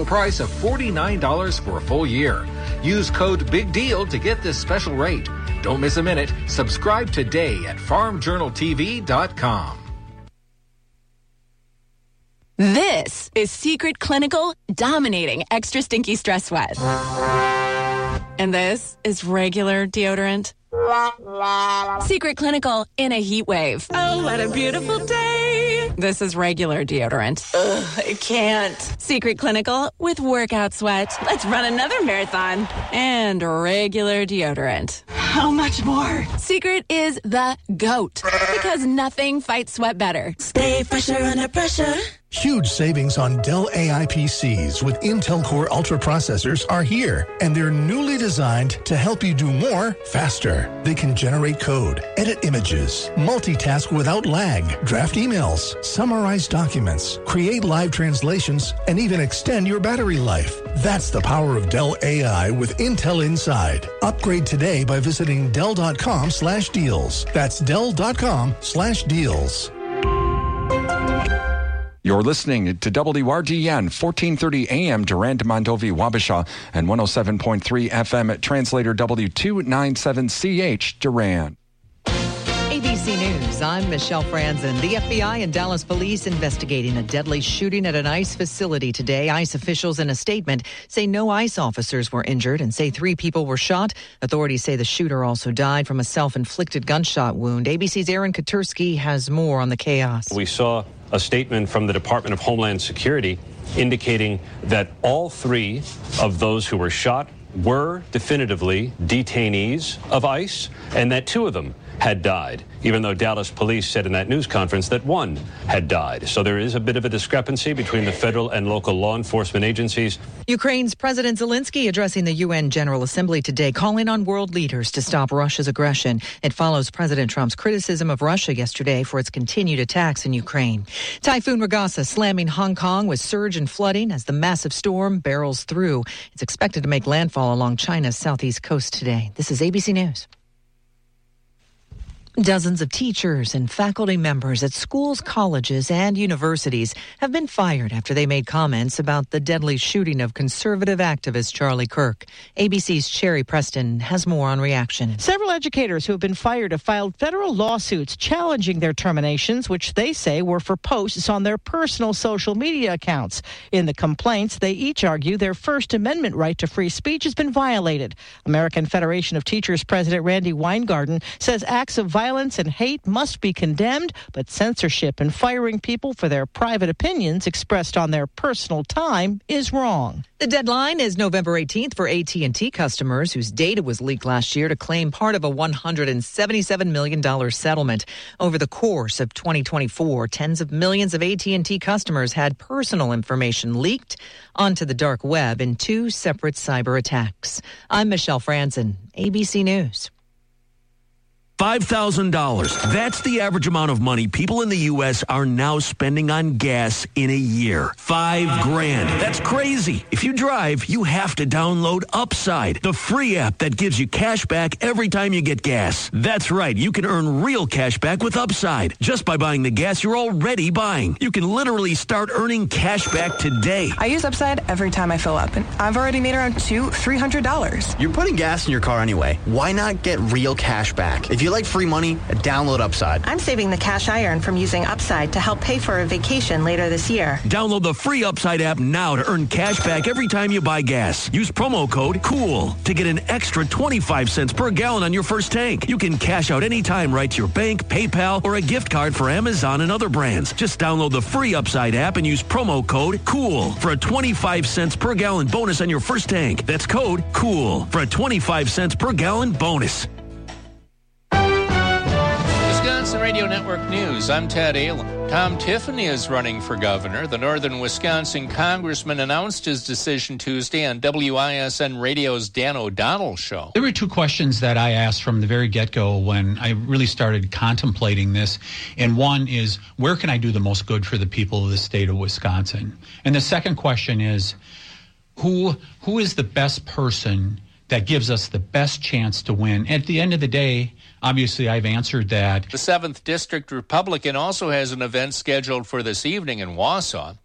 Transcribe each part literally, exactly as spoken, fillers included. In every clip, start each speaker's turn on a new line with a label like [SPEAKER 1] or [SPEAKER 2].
[SPEAKER 1] low price of forty-nine dollars for a full year. Use code BIGDEAL to get this special rate. Don't miss a minute. Subscribe today at farm journal t v dot com.
[SPEAKER 2] This is Secret Clinical dominating extra stinky stress sweat. And this is regular deodorant. Secret Clinical in a heat wave. Oh, what a beautiful day. This is regular deodorant. Ugh, I can't. Secret Clinical with workout sweat. Let's run another marathon. And regular deodorant. How much more? Secret is the GOAT. Because nothing fights sweat better. Stay fresher under pressure.
[SPEAKER 3] Huge savings on Dell A I P Cs with Intel Core Ultra processors are here, and they're newly designed to help you do more faster. They can generate code, edit images, multitask without lag, draft emails, summarize documents, create live translations, and even extend your battery life. That's the power of Dell A I with Intel inside. Upgrade today by visiting Dell.com slash deals. That's Dell.com slash deals.
[SPEAKER 4] You're listening to W R D N, fourteen thirty A M, Durand, Mondovi, Wabasha, and one oh seven point three F M at Translator W two ninety-seven C H, Durand.
[SPEAKER 5] A B C News, I'm Michelle Franzen. The F B I and Dallas police investigating a deadly shooting at an ICE facility today. ICE officials in a statement say no ICE officers were injured and say three people were shot. Authorities say the shooter also died from a self-inflicted gunshot wound. A B C's Aaron Katursky has more on the chaos.
[SPEAKER 6] We saw a statement from the Department of Homeland Security indicating that all three of those who were shot were definitively detainees of ICE and that two of them had died, even though Dallas police said in that news conference that one had died. So there is a bit of a discrepancy between the federal and local law enforcement agencies.
[SPEAKER 5] Ukraine's President Zelensky addressing the U N General Assembly today, calling on world leaders to stop Russia's aggression. It follows President Trump's criticism of Russia yesterday for its continued attacks in Ukraine. Typhoon Ragasa slamming Hong Kong with surge and flooding as the massive storm barrels through. It's expected to make landfall along China's southeast coast today. This is A B C News. Dozens of teachers and faculty members at schools, colleges, and universities have been fired after they made comments about the deadly shooting of conservative activist Charlie Kirk. A B C's Sherry Preston has more on reaction.
[SPEAKER 7] Several educators who have been fired have filed federal lawsuits challenging their terminations, which they say were for posts on their personal social media accounts. In the complaints, they each argue their First Amendment right to free speech has been violated. American Federation of Teachers President Randy Weingarten says acts of violence Violence and hate must be condemned, but censorship and firing people for their private opinions expressed on their personal time is wrong.
[SPEAKER 5] The deadline is November eighteenth for A T and T customers whose data was leaked last year to claim part of a one hundred seventy-seven million dollars settlement. Over the course of twenty twenty-four, tens of millions of A T and T customers had personal information leaked onto the dark web in two separate cyber attacks. I'm Michelle Franzen, A B C News.
[SPEAKER 8] five thousand dollars. That's the average amount of money people in the U S are now spending on gas in a year. Five grand. That's crazy. If you drive, you have to download Upside, the free app that gives you cash back every time you get gas. That's right. You can earn real cash back with Upside just by buying the gas you're already buying. You can literally start earning cash back today.
[SPEAKER 9] I use Upside every time I fill up, and I've already made around two, three hundred dollars.
[SPEAKER 10] You're putting gas in your car anyway. Why not get real cash back? If you like free money, download Upside.
[SPEAKER 11] I'm saving the cash I earn from using Upside to help pay for a vacation later this year.
[SPEAKER 8] Download the free Upside app now to earn cash back every time you buy gas. Use promo code COOL to get an extra twenty-five cents per gallon on your first tank. You can cash out anytime right to your bank, PayPal, or a gift card for Amazon and other brands. Just download the free Upside app and use promo code COOL for a twenty-five cents per gallon bonus on your first tank. That's code COOL for a twenty-five cents per gallon bonus.
[SPEAKER 12] Wisconsin Radio Network News, I'm Ted Allen. Tom Tiffany is running for governor. The Northern Wisconsin congressman announced his decision Tuesday on W I S N Radio's Dan O'Donnell show.
[SPEAKER 13] There were two questions that I asked from the very get-go when I really started contemplating this. And one is, where can I do the most good for the people of the state of Wisconsin? And the second question is, who who is the best person that gives us the best chance to win? At the end of the day, obviously, I've answered that.
[SPEAKER 12] The seventh District Republican also has an event scheduled for this evening in Wausau.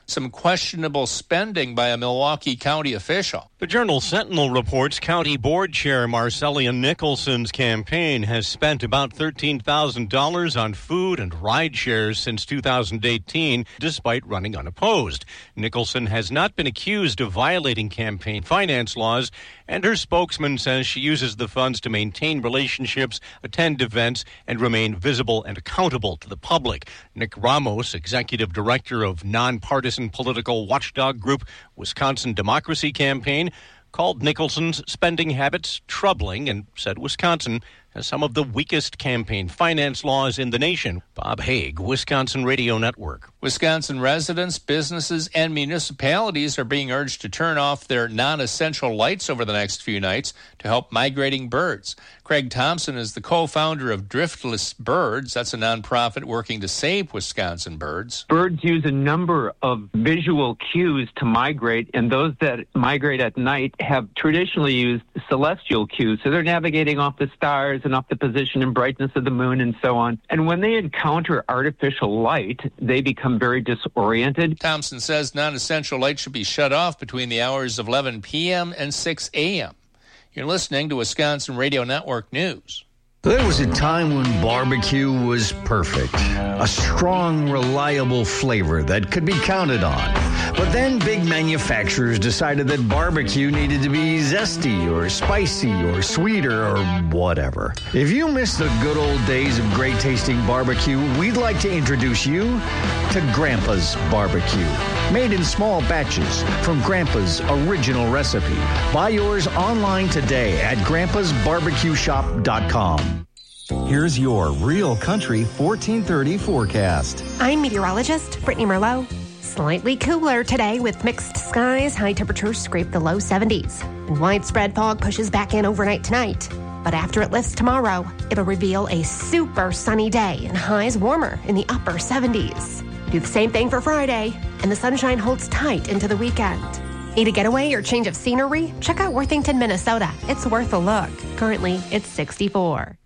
[SPEAKER 12] some questionable spending by a Milwaukee County official.
[SPEAKER 14] The Journal Sentinel reports County Board Chair Marcellia Nicholson's campaign has spent about thirteen thousand dollars on food and ride shares since two thousand eighteen, despite running unopposed. Nicholson has not been accused of violating campaign finance laws, and her spokesman says she uses the funds to maintain relationships, attend events, and remain visible and accountable to the public. Nick Ramos, executive director of nonpartisan political watchdog group Wisconsin Democracy Campaign, called Nicholson's spending habits troubling and said Wisconsin has some of the weakest campaign finance laws in the nation. Bob Haig, Wisconsin Radio Network.
[SPEAKER 12] Wisconsin residents, businesses, and municipalities are being urged to turn off their non-essential lights over the next few nights to help migrating birds. Craig Thompson is the co-founder of Driftless Birds. That's a nonprofit working to save Wisconsin birds.
[SPEAKER 15] Birds use a number of visual cues to migrate, and those that migrate at night have traditionally used celestial cues. So they're navigating off the stars and off the position and brightness of the moon and so on. And when they encounter artificial light, they become very disoriented.
[SPEAKER 12] Thompson says non-essential light should be shut off between the hours of eleven p.m. and six a.m. You're listening to Wisconsin Radio Network News.
[SPEAKER 16] There was a time when barbecue was perfect. A strong, reliable flavor that could be counted on. But then big manufacturers decided that barbecue needed to be zesty or spicy or sweeter or whatever. If you miss the good old days of great tasting barbecue, we'd like to introduce you to Grandpa's Barbecue. Made in small batches from Grandpa's original recipe. Buy yours online today at grandpas barbecue shop dot com.
[SPEAKER 17] Here's your Real Country fourteen thirty forecast.
[SPEAKER 18] I'm meteorologist Brittany Merlot. Slightly cooler today with mixed skies. High temperatures scrape the low seventies. And widespread fog pushes back in overnight tonight. But after it lifts tomorrow, it'll reveal a super sunny day and highs warmer in the upper seventies. Do the same thing for Friday, and the sunshine holds tight into the weekend. Need a getaway or change of scenery? Check out Worthington, Minnesota. It's worth a look. Currently, it's sixty-four.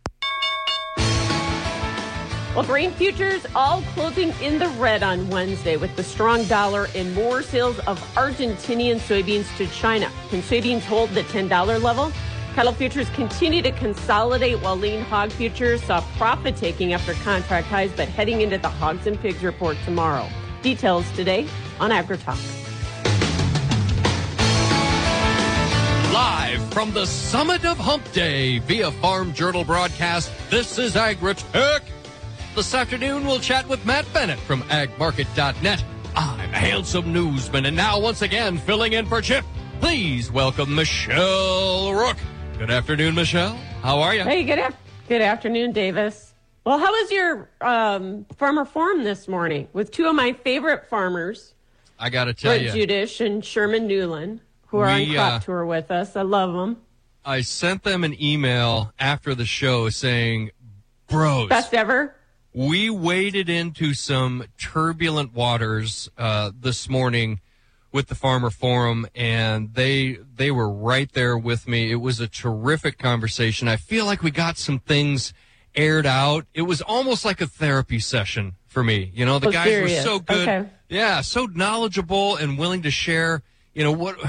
[SPEAKER 19] Well, grain futures all closing in the red on Wednesday with the strong dollar and more sales of Argentinian soybeans to China. Can soybeans hold the ten dollars level? Cattle futures continue to consolidate while lean hog futures saw profit taking after contract highs, but heading into the hogs and pigs report tomorrow. Details today on AgriTalk.
[SPEAKER 20] Live from the summit of Hump Day via Farm Journal broadcast, this is AgriTalk. This afternoon, we'll chat with Matt Bennett from ag market dot net. I'm a handsome newsman, and now once again filling in for Chip. Please welcome Michelle Rook. Good afternoon, Michelle. How are you?
[SPEAKER 19] Hey, good, af- good afternoon, Davis. Well, how was your um, farmer forum this morning with two of my favorite farmers?
[SPEAKER 20] I got to tell
[SPEAKER 19] Brett
[SPEAKER 20] you.
[SPEAKER 19] Judish and Sherman Newland, who are
[SPEAKER 20] we,
[SPEAKER 19] on crop
[SPEAKER 20] uh,
[SPEAKER 19] tour with us. I love them.
[SPEAKER 20] I sent them an email after the show saying, bros.
[SPEAKER 19] Best ever?
[SPEAKER 20] We waded into some turbulent waters uh, this morning with the Farmer Forum, and they they were right there with me. It was a terrific conversation. I feel like we got some things aired out. It was almost like a therapy session for me. You know, the
[SPEAKER 19] oh,
[SPEAKER 20] guys
[SPEAKER 19] serious.
[SPEAKER 20] were so good.
[SPEAKER 19] Okay.
[SPEAKER 20] Yeah, so knowledgeable and willing to share, you know, what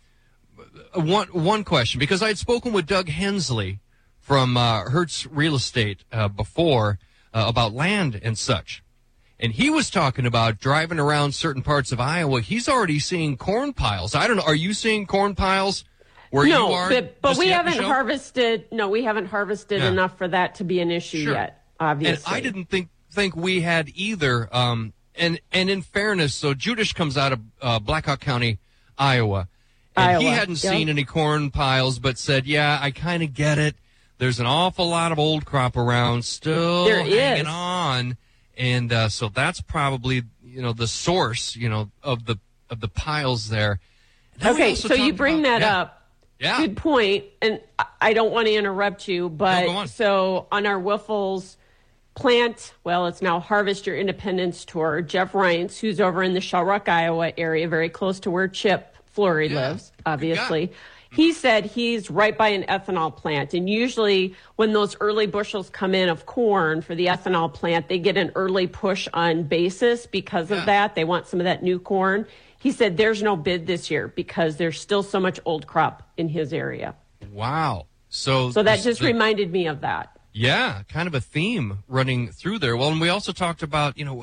[SPEAKER 20] one one question, because I had spoken with Doug Hensley from uh, Hertz Real Estate uh, before uh, about land and such. And he was talking about driving around certain parts of Iowa. He's already seeing corn piles. I don't know. Are you seeing corn piles where
[SPEAKER 19] no,
[SPEAKER 20] you are?
[SPEAKER 19] but, but we
[SPEAKER 20] yet,
[SPEAKER 19] haven't
[SPEAKER 20] Michelle?
[SPEAKER 19] harvested. No, we haven't harvested
[SPEAKER 20] Yeah.
[SPEAKER 19] enough for that to be an issue
[SPEAKER 20] Sure.
[SPEAKER 19] yet, obviously.
[SPEAKER 20] And I didn't think think we had either. Um, and, and in fairness, so Judish comes out of uh, Blackhawk County, Iowa. And
[SPEAKER 19] Iowa,
[SPEAKER 20] he hadn't
[SPEAKER 19] yep.
[SPEAKER 20] seen any corn piles, but said, yeah, I kind of get it. There's an awful lot of old crop around still
[SPEAKER 19] There
[SPEAKER 20] hanging
[SPEAKER 19] is.
[SPEAKER 20] on. And uh, so that's probably, you know, the source, you know, of the of the piles there. And then we
[SPEAKER 19] Okay,
[SPEAKER 20] also
[SPEAKER 19] so you
[SPEAKER 20] talked
[SPEAKER 19] bring
[SPEAKER 20] about-
[SPEAKER 19] that
[SPEAKER 20] yeah.
[SPEAKER 19] up.
[SPEAKER 20] Yeah.
[SPEAKER 19] Good point. And I- I don't want to interrupt you, but
[SPEAKER 20] No, go on.
[SPEAKER 19] so on our Wiffles plant, well, it's now Harvest Your Independence tour. Jeff Ryans, who's over in the Shell Rock, Iowa area, very close to where Chip Flory
[SPEAKER 20] Yeah.
[SPEAKER 19] lives, obviously. He said he's right by an ethanol plant. And usually when those early bushels come in of corn for the ethanol plant, they get an early push on basis because of yeah. that. They want some of that new corn. He said there's no bid this year because there's still so much old crop in his area.
[SPEAKER 20] Wow. So,
[SPEAKER 19] so that just the, reminded me of that.
[SPEAKER 20] Yeah, kind of a theme running through there. Well, and we also talked about, you know,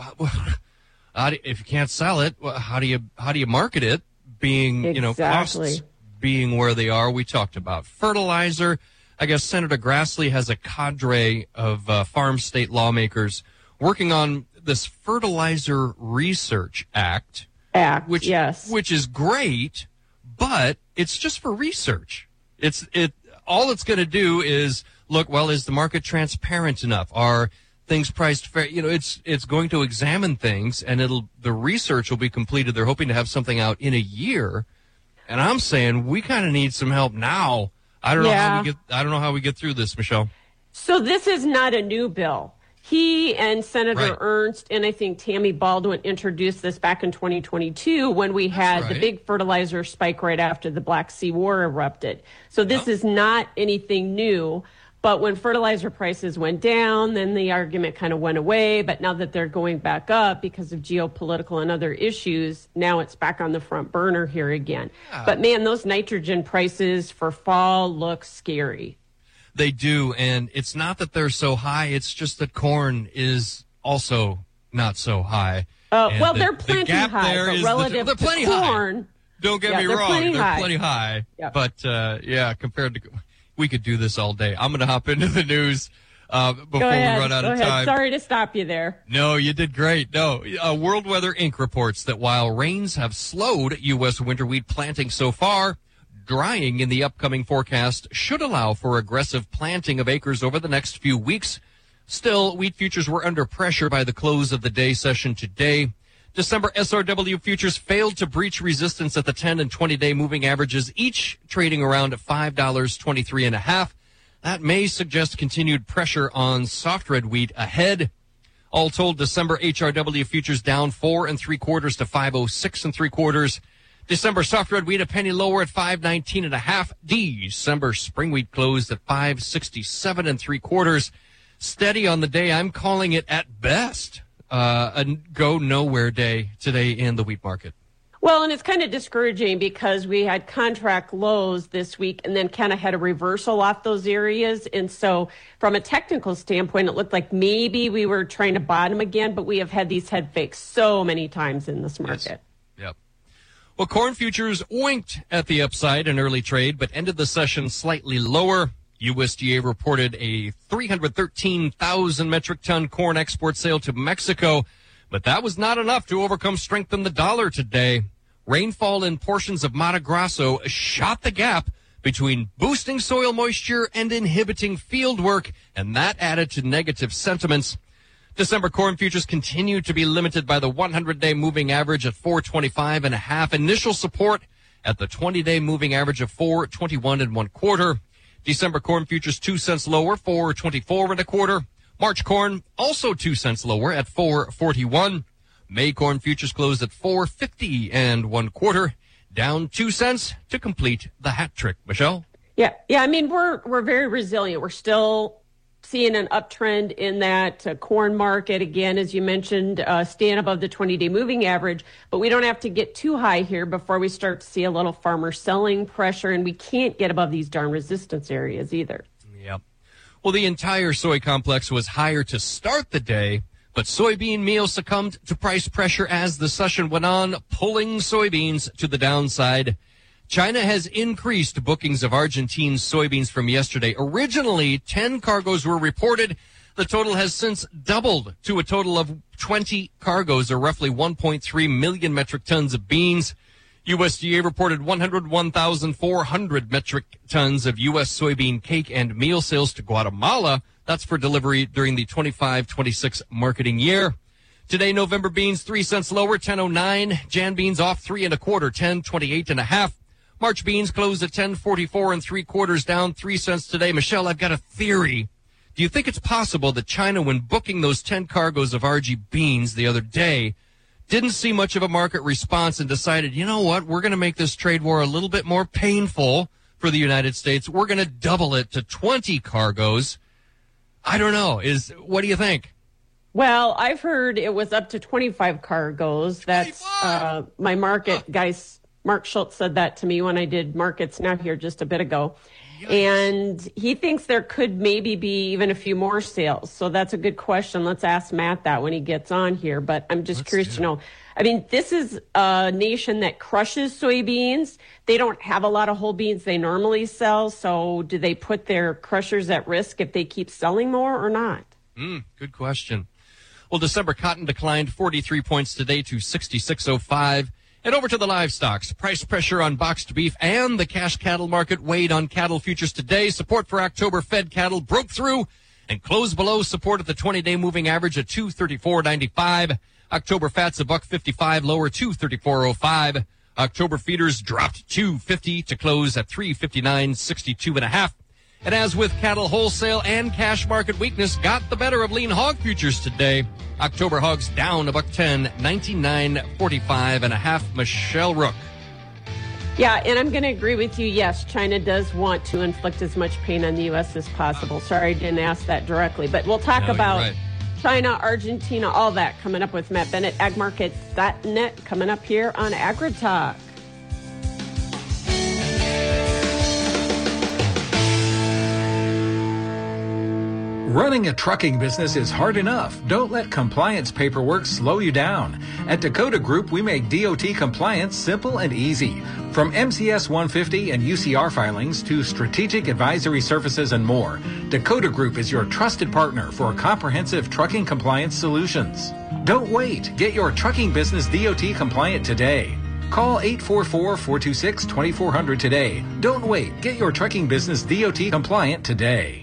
[SPEAKER 20] how do, if you can't sell it, how do you how do you market it? Being,
[SPEAKER 19] exactly.
[SPEAKER 20] you know, costs being where they are. We talked about fertilizer. I guess Senator Grassley has a cadre of uh, farm state lawmakers working on this Fertilizer Research Act.
[SPEAKER 19] Act,
[SPEAKER 20] which,
[SPEAKER 19] yes.
[SPEAKER 20] Which is great, but it's just for research. It's it. All it's going to do is look, well, is the market transparent enough? Are things priced fair? You know, it's it's going to examine things, and it'll the research will be completed. They're hoping to have something out in a year. And I'm saying we kind of need some help now. I don't know
[SPEAKER 19] yeah.
[SPEAKER 20] how we get. I don't know how we get through this, Michelle.
[SPEAKER 19] So this is not a new bill. He and Senator
[SPEAKER 20] right.
[SPEAKER 19] Ernst and I think Tammy Baldwin introduced this back in twenty twenty-two when we had
[SPEAKER 20] right.
[SPEAKER 19] the big fertilizer spike right after the Black Sea War erupted. So this yep. is not anything new. But when fertilizer prices went down, then the argument kind of went away. But now that they're going back up because of geopolitical and other issues, now it's back on the front burner here again. Yeah. But man, those nitrogen prices for fall look scary.
[SPEAKER 20] They do. And it's not that they're so high. It's just that corn is also not so high.
[SPEAKER 19] Uh, well,
[SPEAKER 20] the,
[SPEAKER 19] they're plenty
[SPEAKER 20] the gap
[SPEAKER 19] high,
[SPEAKER 20] there
[SPEAKER 19] but
[SPEAKER 20] is
[SPEAKER 19] relative
[SPEAKER 20] the, they're plenty
[SPEAKER 19] to corn.
[SPEAKER 20] High. Don't get
[SPEAKER 19] yeah,
[SPEAKER 20] me
[SPEAKER 19] they're
[SPEAKER 20] wrong.
[SPEAKER 19] Plenty
[SPEAKER 20] they're
[SPEAKER 19] high.
[SPEAKER 20] plenty high.
[SPEAKER 19] Yep.
[SPEAKER 20] But, uh, yeah, compared to... We could do this all day. I'm going to hop into the news uh, before
[SPEAKER 19] Go ahead.
[SPEAKER 20] we run out
[SPEAKER 19] Go
[SPEAKER 20] of
[SPEAKER 19] ahead.
[SPEAKER 20] time.
[SPEAKER 19] Sorry to stop you there.
[SPEAKER 20] No, you did great. No, uh, World Weather Incorporated reports that while rains have slowed U S winter wheat planting so far, drying in the upcoming forecast should allow for aggressive planting of acres over the next few weeks. Still, wheat futures were under pressure by the close of the day session today. December S R W futures failed to breach resistance at the ten and twenty-day moving averages, each trading around five dollars and twenty-three cents and a half. That may suggest continued pressure on soft red wheat ahead. All told, December H R W futures down four and three quarters to five oh six and three quarters. December soft red wheat a penny lower at five nineteen and a half. December spring wheat closed at five sixty-seven and three quarters. Steady on the day. I'm calling it at best uh, a go nowhere day today in the wheat market.
[SPEAKER 19] Well, and it's kind of discouraging because we had contract lows this week and then kind of had a reversal off those areas. And so from a technical standpoint, it looked like maybe we were trying to bottom again, but we have had these head fakes so many times in this market.
[SPEAKER 20] Yes. Yep. Well, corn futures winked at the upside in early trade, but ended the session slightly lower. U S D A reported a three hundred thirteen thousand metric ton corn export sale to Mexico, but that was not enough to overcome strength in the dollar today. Rainfall in portions of Mato Grosso shot the gap between boosting soil moisture and inhibiting field work, and that added to negative sentiments. December corn futures continued to be limited by the one hundred day moving average at four twenty-five and a half. Initial support at the twenty day moving average of four twenty-one and one quarter. December corn futures two cents lower, four twenty-four and a quarter. March corn also two cents lower at four forty-one. May corn futures closed at four fifty and one quarter, down two cents to complete the hat trick. Michelle?
[SPEAKER 19] Yeah, yeah. I mean, we're we're very resilient. We're still seeing an uptrend in that uh, corn market. Again, as you mentioned, uh, staying above the twenty day moving average, but we don't have to get too high here before we start to see a little farmer selling pressure, and we can't get above these darn resistance areas either.
[SPEAKER 20] Yep. Well, the entire soy complex was higher to start the day, but soybean meal succumbed to price pressure as the session went on, pulling soybeans to the downside. China has increased bookings of Argentine soybeans from yesterday. Originally, ten cargoes were reported. The total has since doubled to a total of twenty cargoes, or roughly one point three million metric tons of beans. U S D A reported one hundred one thousand four hundred metric tons of U S soybean cake and meal sales to Guatemala. That's for delivery during the twenty-five twenty-six marketing year. Today, November beans three cents lower, ten oh nine. Jan beans off three and a quarter, ten twenty-eight and a half. March beans closed at ten forty-four and three quarters, down three cents today. Michelle, I've got a theory. Do you think it's possible that China, when booking those ten cargoes of R G beans the other day, didn't see much of a market response and decided, you know what, we're going to make this trade war a little bit more painful for the United States. We're going to double it to twenty cargoes. I don't know. Is what do you think?
[SPEAKER 19] Well, I've heard it was up to twenty-five cargoes. That's uh, my market guys. Mark Schultz said that to me when I did markets now here just a bit ago. And he thinks there could maybe be even a few more sales. So that's a good question. Let's ask Matt that when he gets on here. But I'm just Let's curious to know. I mean, this is a nation that crushes soybeans. They don't have a lot of whole beans they normally sell. So do they put their crushers at risk if they keep selling more or not?
[SPEAKER 20] Mm, good question. Well, December cotton declined forty-three points today to sixty-six oh five. And over to the livestock. Price pressure on boxed beef and the cash cattle market weighed on cattle futures today. Support for October fed cattle broke through and closed below support at the twenty-day moving average at two thirty-four ninety-five. October fats a buck fifty-five lower, two thirty-four oh five. October feeders dropped two fifty to close at three fifty-nine sixty-two and a half. And as with cattle wholesale and cash market weakness got the better of lean hog futures today. October hogs down a buck ten, ninety-nine forty-five and a half. Michelle Rook.
[SPEAKER 19] Yeah, and I'm going to agree with you. Yes, China does want to inflict as much pain on the U S as possible. Sorry, I didn't ask that directly, but we'll talk
[SPEAKER 20] no,
[SPEAKER 19] about
[SPEAKER 20] right.
[SPEAKER 19] China, Argentina, all that coming up with Matt Bennett, ag markets dot net, coming up here on AgriTalk.
[SPEAKER 1] Running a trucking business is hard enough. Don't let compliance paperwork slow you down. At Dakota Group, we make D O T compliance simple and easy. From M C S one fifty and U C R filings to strategic advisory services and more, Dakota Group is your trusted partner for comprehensive trucking compliance solutions. Don't wait. Get your trucking business D O T compliant today. Call eight four four, four two six, two four zero zero today. Don't wait. Get your trucking business D O T compliant today.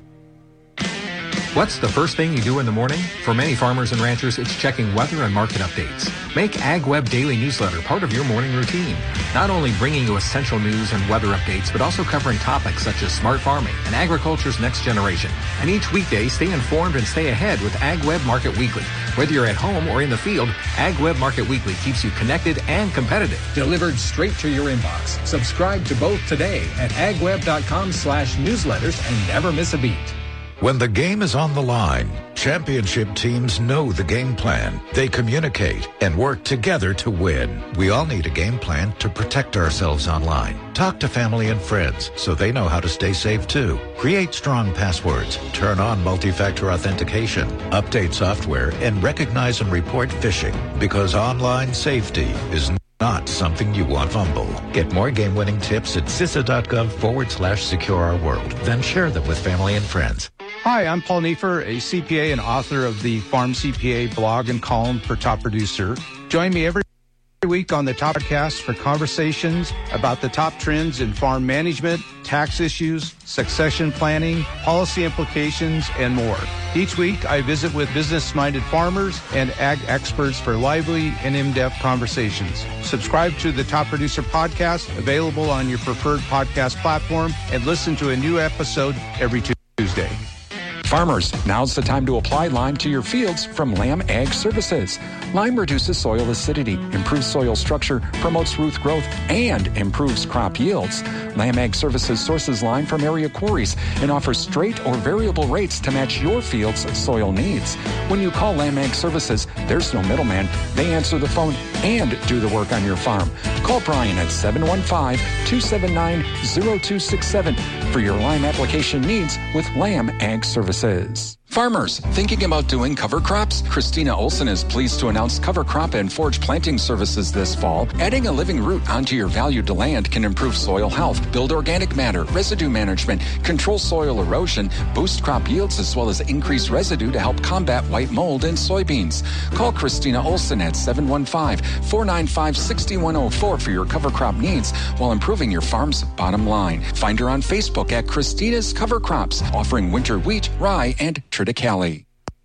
[SPEAKER 1] What's the first thing you do in the morning? For many farmers and ranchers, it's checking weather and market updates. Make AgWeb Daily Newsletter part of your morning routine. Not only bringing you essential news and weather updates, but also covering topics such as smart farming and agriculture's next generation. And each weekday, stay informed and stay ahead with AgWeb Market Weekly. Whether you're at home or in the field, AgWeb Market Weekly keeps you connected and competitive. Delivered straight to your inbox. Subscribe to both today at agweb.com slash newsletters and never miss a beat.
[SPEAKER 21] When the game is on the line, championship teams know the game plan. They communicate and work together to win. We all need a game plan to protect ourselves online. Talk to family and friends so they know how to stay safe too. Create strong passwords, turn on multi-factor authentication, update software, and recognize and report phishing, because online safety is not something you want to fumble. Get more game-winning tips at CISA.gov forward slash secure our world. Then share them with family and friends.
[SPEAKER 22] Hi, I'm Paul Neefer, a C P A and author of the Farm C P A blog and column for Top Producer. Join me every week on the Top Podcast for conversations about the top trends in farm management, tax issues, succession planning, policy implications, and more. Each week, I visit with business-minded farmers and ag experts for lively and in-depth conversations. Subscribe to the Top Producer Podcast, available on your preferred podcast platform, and listen to a new episode every Tuesday.
[SPEAKER 4] Farmers, now's the time to apply Lime to your fields from Lamb Ag Services. Lime reduces soil acidity, improves soil structure, promotes root growth, and improves crop yields. Lamb Ag Services sources lime from area quarries and offers straight or variable rates to match your field's soil needs. When you call Lamb Ag Services, there's no middleman. They answer the phone and do the work on your farm. Call Brian at seven one five, two seven nine, zero two six seven for your lime application needs with Lamb Ag Services. Farmers, thinking about doing cover crops? Christina Olson is pleased to announce cover crop and forage planting services this fall. Adding a living root onto your valued land can improve soil health, build organic matter, residue management, control soil erosion, boost crop yields, as well as increase residue to help combat white mold in soybeans. Call Christina Olson at seven one five, four nine five, six one zero four for your cover crop needs while improving your farm's bottom line. Find her on Facebook at Christina's Cover Crops, offering winter wheat, rye, and triticale.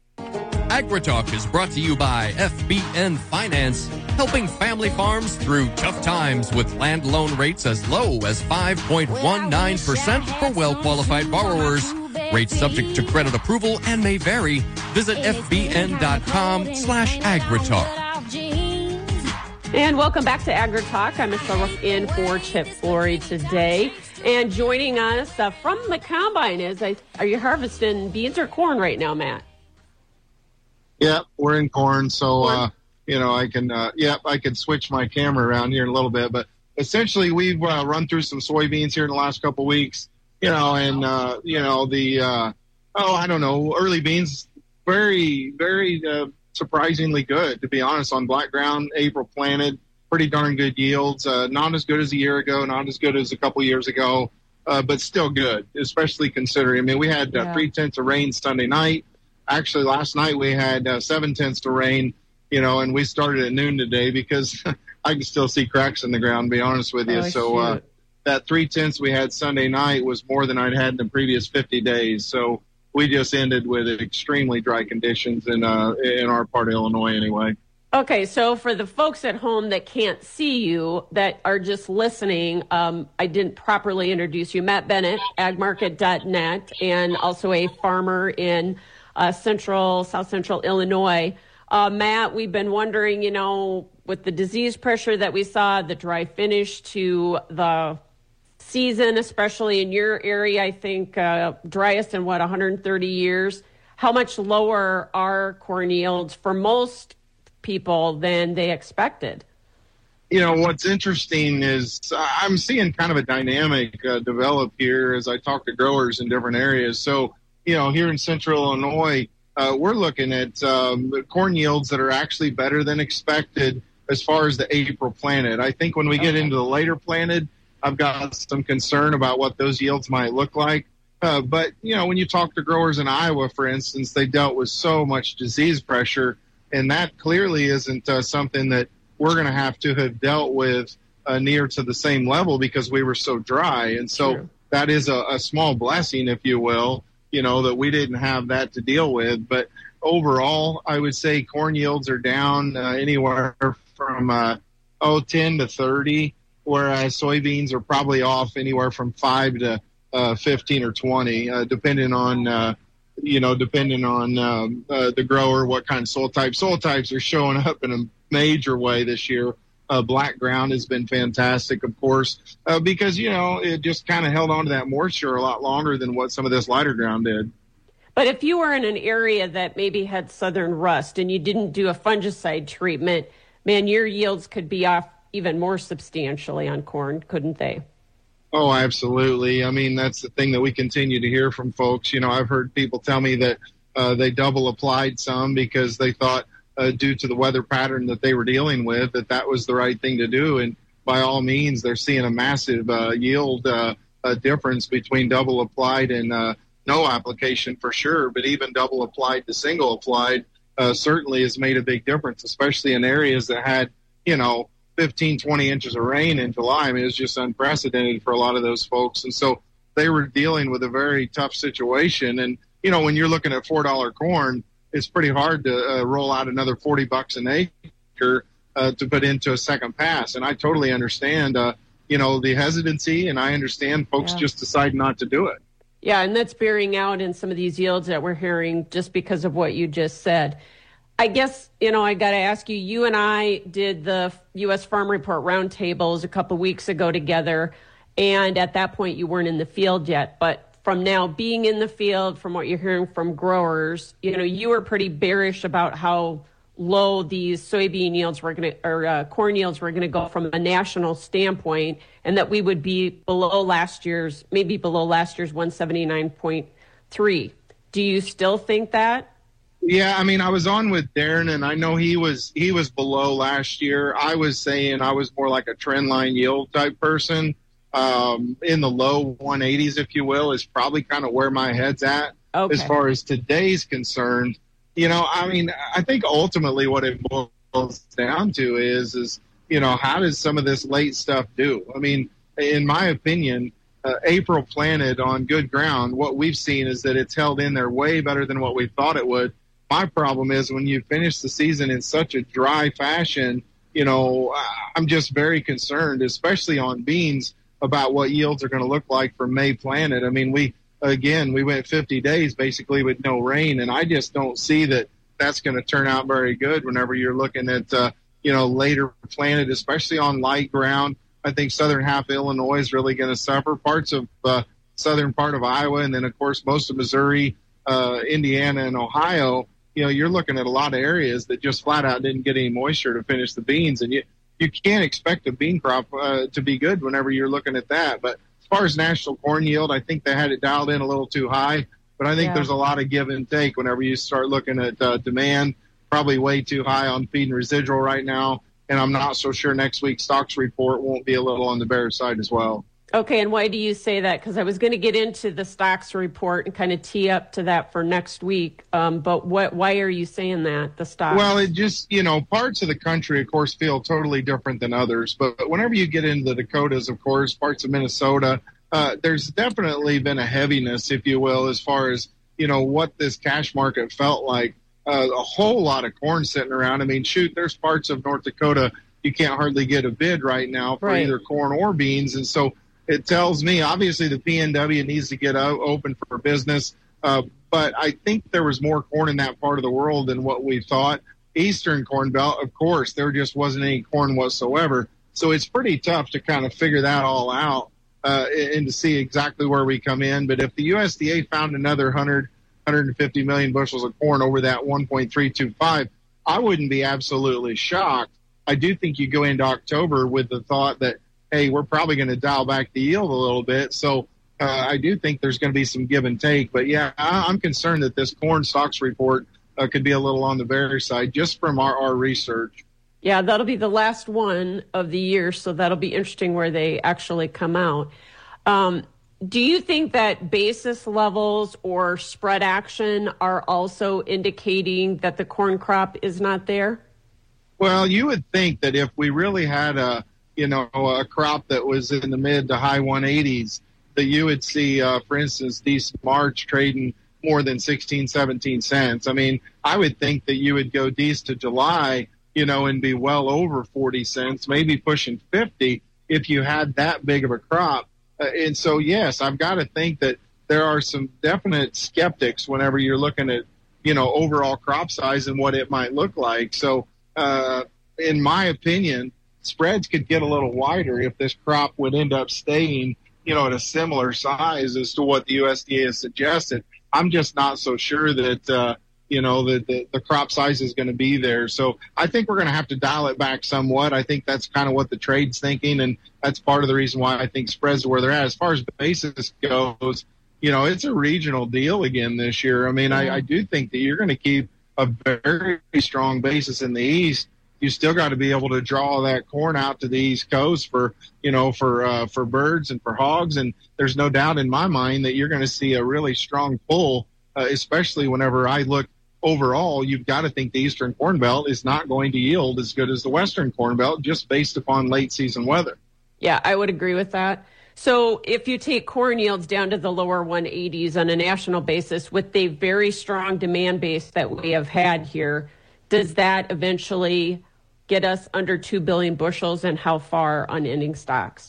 [SPEAKER 20] AgriTalk is brought to you by F B N Finance, helping family farms through tough times with land loan rates as low as five point one nine percent for well-qualified borrowers. Rates subject to credit approval and may vary. Visit F B N dot com slash AgriTalk.
[SPEAKER 19] And welcome back to Agri Talk. I'm Michelle Ruff in for Chip Flory today. And joining us uh, from the combine is, uh, are you harvesting beans or corn right now, Matt?
[SPEAKER 2] Yeah, we're in corn. So, uh, you know, I can, uh, yeah, I can switch my camera around here in a little bit. But essentially, we've uh, run through some soybeans here in the last couple of weeks, you know, and, uh, you know, the, uh, oh, I don't know, early beans, very, very uh, surprisingly good, to be honest, on black ground, April planted, pretty darn good yields. Uh, not as good as a year ago, not as good as a couple years ago, uh, but still good, especially considering, I mean, we had uh, yeah. three-tenths of rain Sunday night. Actually, last night we had uh, seven-tenths of rain, you know, and we started at noon today because I can still see cracks in the ground, to be honest with you. Oh, so uh, that three-tenths we had Sunday night was more than I'd had in the previous fifty days. So we just ended with extremely dry conditions in uh, in our part of Illinois anyway.
[SPEAKER 19] Okay, so for the folks at home that can't see you, that are just listening, um, I didn't properly introduce you. Matt Bennett, ag market dot net, and also a farmer in uh, central, south central Illinois. Uh, Matt, we've been wondering, you know, with the disease pressure that we saw, the dry finish to the season, especially in your area, I think uh, driest in what, one hundred thirty years. How much lower are corn yields for most people than they expected?
[SPEAKER 2] You know, what's interesting is I'm seeing kind of a dynamic uh, develop here as I talk to growers in different areas. So, you know, here in central Illinois, uh, we're looking at um, corn yields that are actually better than expected as far as the April planted. I think when we get into the later planted, I've got some concern about what those yields might look like. Uh, but, you know, when you talk to growers in Iowa, for instance, they dealt with so much disease pressure, and that clearly isn't uh, something that we're going to have to have dealt with uh, near to the same level because we were so dry. And so sure. that is a, a small blessing, if you will, you know, that we didn't have that to deal with. But overall, I would say corn yields are down uh, anywhere from, uh, oh, ten to thirty. Whereas soybeans are probably off anywhere from five to uh, fifteen or twenty, uh, depending on, uh, you know, depending on um, uh, the grower, what kind of soil type. Soil types are showing up in a major way this year. Uh, black ground has been fantastic, of course, uh, because, you know, it just kind of held on to that moisture a lot longer than what some of this lighter ground did.
[SPEAKER 19] But if you were in an area that maybe had southern rust and you didn't do a fungicide treatment, man, your yields could be off even more substantially on corn, couldn't they?
[SPEAKER 2] Oh, absolutely. I mean, that's the thing that we continue to hear from folks. You know, I've heard people tell me that uh, they double applied some because they thought uh, due to the weather pattern that they were dealing with, that that was the right thing to do. And by all means, they're seeing a massive uh, yield uh, uh, difference between double applied and uh, no application for sure. But even double applied to single applied uh, certainly has made a big difference, especially in areas that had, you know, fifteen, twenty inches of rain in July. I mean, it was just unprecedented for a lot of those folks. And so they were dealing with a very tough situation. And, you know, when you're looking at four dollar corn, it's pretty hard to uh, roll out another forty bucks an acre uh, to put into a second pass. And I totally understand, uh, you know, the hesitancy, and I understand folks yeah. just decide not to do it.
[SPEAKER 19] Yeah, and that's bearing out in some of these yields that we're hearing just because of what you just said. I guess, you know, I got to ask you, you and I did the U S Farm Report roundtables a couple weeks ago together, and at that point you weren't in the field yet. But from now being in the field, from what you're hearing from growers, you know, you were pretty bearish about how low these soybean yields were going to, or uh, corn yields were going to go from a national standpoint, and that we would be below last year's, maybe below last year's one seventy-nine point three. Do you still think that?
[SPEAKER 2] Yeah, I mean, I was on with Darren, and I know he was he was below last year. I was saying I was more like a trend line yield type person. Um, in the low one eighties, if you will, is probably kind of where my head's at. Okay. As far as today's concerned. You know, I mean, I think ultimately what it boils down to is, is you know, how does some of this late stuff do? I mean, in my opinion, uh, April planted on good ground, what we've seen is that it's held in there way better than what we thought it would. My problem is when you finish the season in such a dry fashion, you know, I'm just very concerned, especially on beans, about what yields are going to look like for May planted. I mean, we, again, we went fifty days basically with no rain, and I just don't see that that's going to turn out very good whenever you're looking at, uh, you know, later planted, especially on light ground. I think southern half of Illinois is really going to suffer. Parts of uh, southern part of Iowa, and then, of course, most of Missouri, uh, Indiana, and Ohio, you know, you're looking at a lot of areas that just flat out didn't get any moisture to finish the beans. And you, you can't expect a bean crop uh, to be good whenever you're looking at that. But as far as national corn yield, I think they had it dialed in a little too high. But I think
[SPEAKER 19] Yeah.
[SPEAKER 2] there's a lot of give and take whenever you start looking at uh, demand. Probably way too high on feed and residual right now. And I'm not so sure next week's stocks report won't be a little on the bear side as well.
[SPEAKER 19] Okay, and why do you say that? Because I was going to get into the stocks report and kind of tee up to that for next week. Um, but what? Why are you saying that, the stocks?
[SPEAKER 2] Well, it just, you know, parts of the country, of course, feel totally different than others. But whenever you get into the Dakotas, of course, parts of Minnesota, uh, there's definitely been a heaviness, if you will, as far as, you know, what this cash market felt like. Uh, a whole lot of corn sitting around. I mean, shoot, there's parts of North Dakota you can't hardly get a bid right now for
[SPEAKER 19] Right.
[SPEAKER 2] either corn or beans. And so it tells me, obviously, the P N W needs to get o- open for business. Uh, but I think there was more corn in that part of the world than what we thought. Eastern Corn Belt, of course, there just wasn't any corn whatsoever. So it's pretty tough to kind of figure that all out uh, and to see exactly where we come in. But if the U S D A found another one hundred, one hundred fifty million bushels of corn over that one point three two five, I wouldn't be absolutely shocked. I do think you go into October with the thought that, hey, we're probably going to dial back the yield a little bit. So uh, I do think there's going to be some give and take. But, yeah, I, I'm concerned that this corn stocks report uh, could be a little on the bearish side just from our, our research.
[SPEAKER 19] Yeah, that'll be the last one of the year, so that'll be interesting where they actually come out. Um, do you think that basis levels or spread action are also indicating that the corn crop is not there?
[SPEAKER 2] Well, you would think that if we really had a, you know, a crop that was in the mid to high one eighties, that you would see, uh, for instance, decent March trading more than sixteen, seventeen cents. I mean, I would think that you would go decent to July, you know, and be well over forty cents, maybe pushing fifty if you had that big of a crop. Uh, and so, yes, I've got to think that there are some definite skeptics whenever you're looking at, you know, overall crop size and what it might look like. So, uh, in my opinion, spreads could get a little wider if this crop would end up staying, you know, at a similar size as to what the U S D A has suggested. I'm just not so sure that, uh, you know, that the, the crop size is going to be there. So I think we're going to have to dial it back somewhat. I think that's kind of what the trade's thinking, and that's part of the reason why I think spreads are where they're at. As far as basis goes, you know, it's a regional deal again this year. I mean, I, I do think that you're going to keep a very strong basis in the East. You still got to be able to draw that corn out to the East Coast for, you know, for uh, for birds and for hogs. And there's no doubt in my mind that you're going to see a really strong pull, uh, especially whenever I look overall. You've got to think the Eastern Corn Belt is not going to yield as good as the Western Corn Belt just based upon late season weather.
[SPEAKER 19] Yeah, I would agree with that. So if you take corn yields down to the lower one eighties on a national basis with the very strong demand base that we have had here, does that eventually get us under two billion bushels, and how far on ending stocks?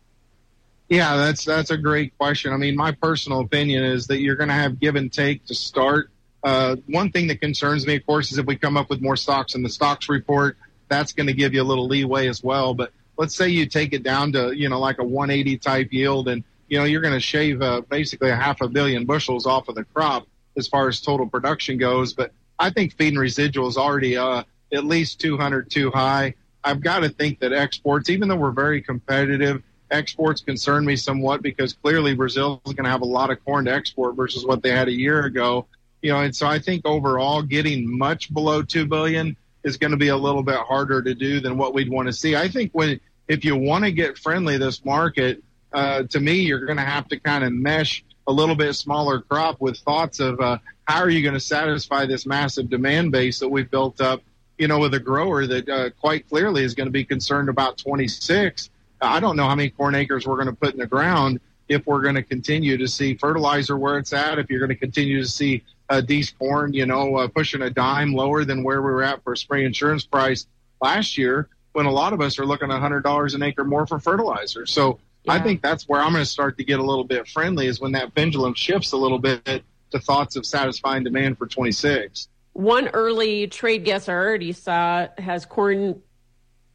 [SPEAKER 2] Yeah, that's that's a great question. I mean, my personal opinion is that you're going to have give and take to start. Uh, one thing that concerns me, of course, is if we come up with more stocks in the stocks report, that's going to give you a little leeway as well. But let's say you take it down to, you know, like a one eighty type yield, and, you know, you're going to shave uh, basically a half a billion bushels off of the crop as far as total production goes. But I think feed and residual is already uh, at least two hundred too high. I've got to think that exports, even though we're very competitive, exports concern me somewhat because clearly Brazil is going to have a lot of corn to export versus what they had a year ago. You know, and so I think overall getting much below two billion is going to be a little bit harder to do than what we'd want to see. I think when if you want to get friendly this market, uh, to me, you're going to have to kind of mesh a little bit smaller crop with thoughts of uh, how are you going to satisfy this massive demand base that we've built up, you know, with a grower that uh, quite clearly is going to be concerned about twenty-six. I don't know how many corn acres we're going to put in the ground if we're going to continue to see fertilizer where it's at, if you're going to continue to see uh, D's corn, you know, uh, pushing a dime lower than where we were at for spring insurance price last year, when a lot of us are looking at one hundred dollars an acre more for fertilizer. So yeah. I think that's where I'm going to start to get a little bit friendly, is when that pendulum shifts a little bit to thoughts of satisfying demand for twenty-six.
[SPEAKER 19] One early trade guess I already saw has corn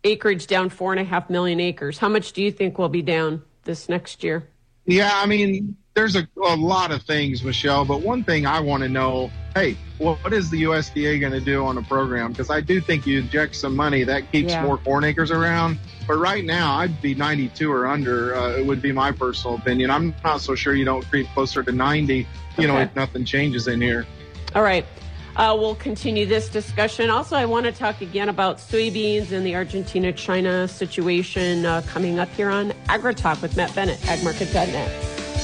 [SPEAKER 19] acreage down four and a half million acres. How much do you think will be down this next year?
[SPEAKER 2] Yeah, I mean, there's a, a lot of things, Michelle, but one thing I want to know, hey, what is the U S D A going to do on a program? Because I do think you inject some money, that keeps
[SPEAKER 19] Yeah.
[SPEAKER 2] more corn acres around. But right now, I'd be ninety-two or under. Uh, it would be my personal opinion. I'm not so sure you don't creep closer to ninety, you know,
[SPEAKER 19] Okay.
[SPEAKER 2] if nothing changes in here.
[SPEAKER 19] All right. Uh, we'll continue this discussion. Also, I want to talk again about soybeans and the Argentina-China situation uh, coming up here on AgriTalk with Matt Bennett, ag market dot net.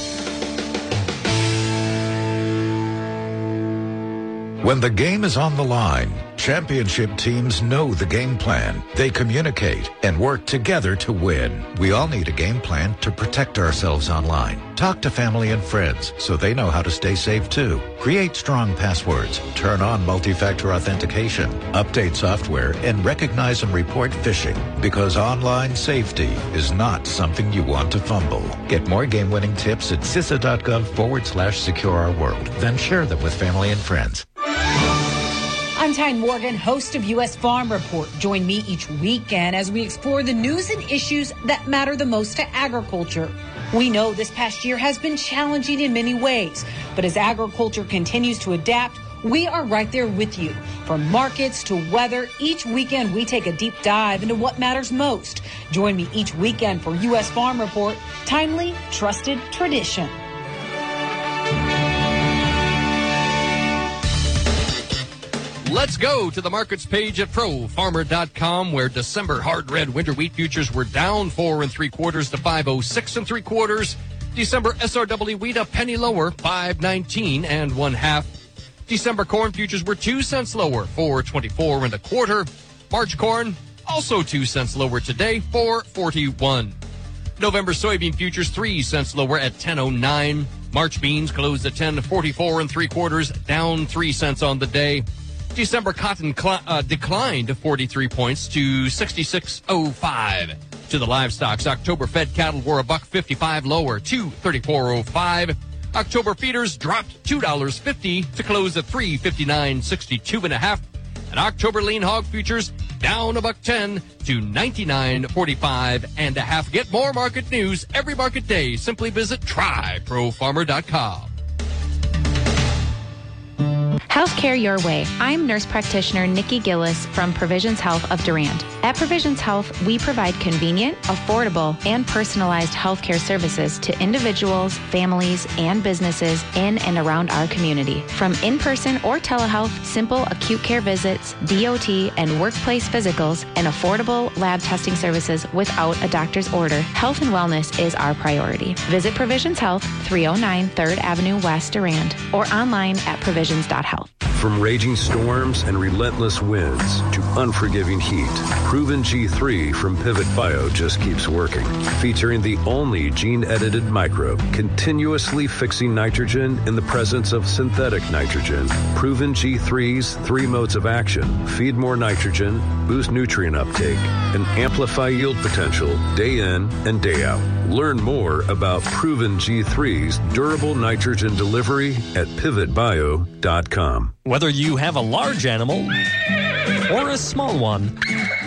[SPEAKER 21] When the game is on the line, championship teams know the game plan. They communicate and work together to win. We all need a game plan to protect ourselves online. Talk to family and friends so they know how to stay safe too. Create strong passwords. Turn on multi-factor authentication. Update software and recognize and report phishing, because online safety is not something you want to fumble. Get more game-winning tips at CISA.gov forward slash secure our world. Then share them with family and friends.
[SPEAKER 3] I'm Tyne Morgan, host of U S Farm Report. Join me each weekend as we explore the news and issues that matter the most to agriculture. We know this past year has been challenging in many ways, but as agriculture continues to adapt, we are right there with you. From markets to weather, each weekend we take a deep dive into what matters most. Join me each weekend for U S Farm Report, timely, trusted tradition.
[SPEAKER 20] Let's go to the markets page at pro farmer dot com, where December hard red winter wheat futures were down four and three quarters to five oh six and three quarters. December S R W wheat a penny lower, five nineteen and one half. December corn futures were two cents lower, four twenty-four and a quarter. March corn also two cents lower today, four forty-one. November soybean futures three cents lower at ten oh nine. March beans closed at ten forty-four and three quarters, down three cents on the day. December cotton cl- uh, declined forty-three points to sixty-six oh five. To the livestocks, October fed cattle were a buck fifty-five lower, two thirty-four oh five. October feeders dropped two dollars and fifty cents to close at three fifty-nine sixty-two and a half. And October lean hog futures down a buck ten to ninety-nine forty-five and a half. Get more market news every market day. Simply visit try pro farmer dot com.
[SPEAKER 6] Healthcare your way. I'm nurse practitioner Nikki Gillis from Provisions Health of Durand. At Provisions Health, we provide convenient, affordable, and personalized healthcare services to individuals, families, and businesses in and around our community. From in-person or telehealth, simple acute care visits, D O T, and workplace physicals, and affordable lab testing services without a doctor's order, health and wellness is our priority. Visit Provisions Health, three oh nine third Avenue West, Durand, or online at provisions dot health.
[SPEAKER 23] From raging storms and relentless winds to unforgiving heat, Proven G three from Pivot Bio just keeps working. Featuring the only gene-edited microbe continuously fixing nitrogen in the presence of synthetic nitrogen. Proven G three's three modes of action feed more nitrogen, boost nutrient uptake, and amplify yield potential day in and day out. Learn more about Proven G three's durable nitrogen delivery at pivot bio dot com.
[SPEAKER 24] Whether you have a large animal or a small one,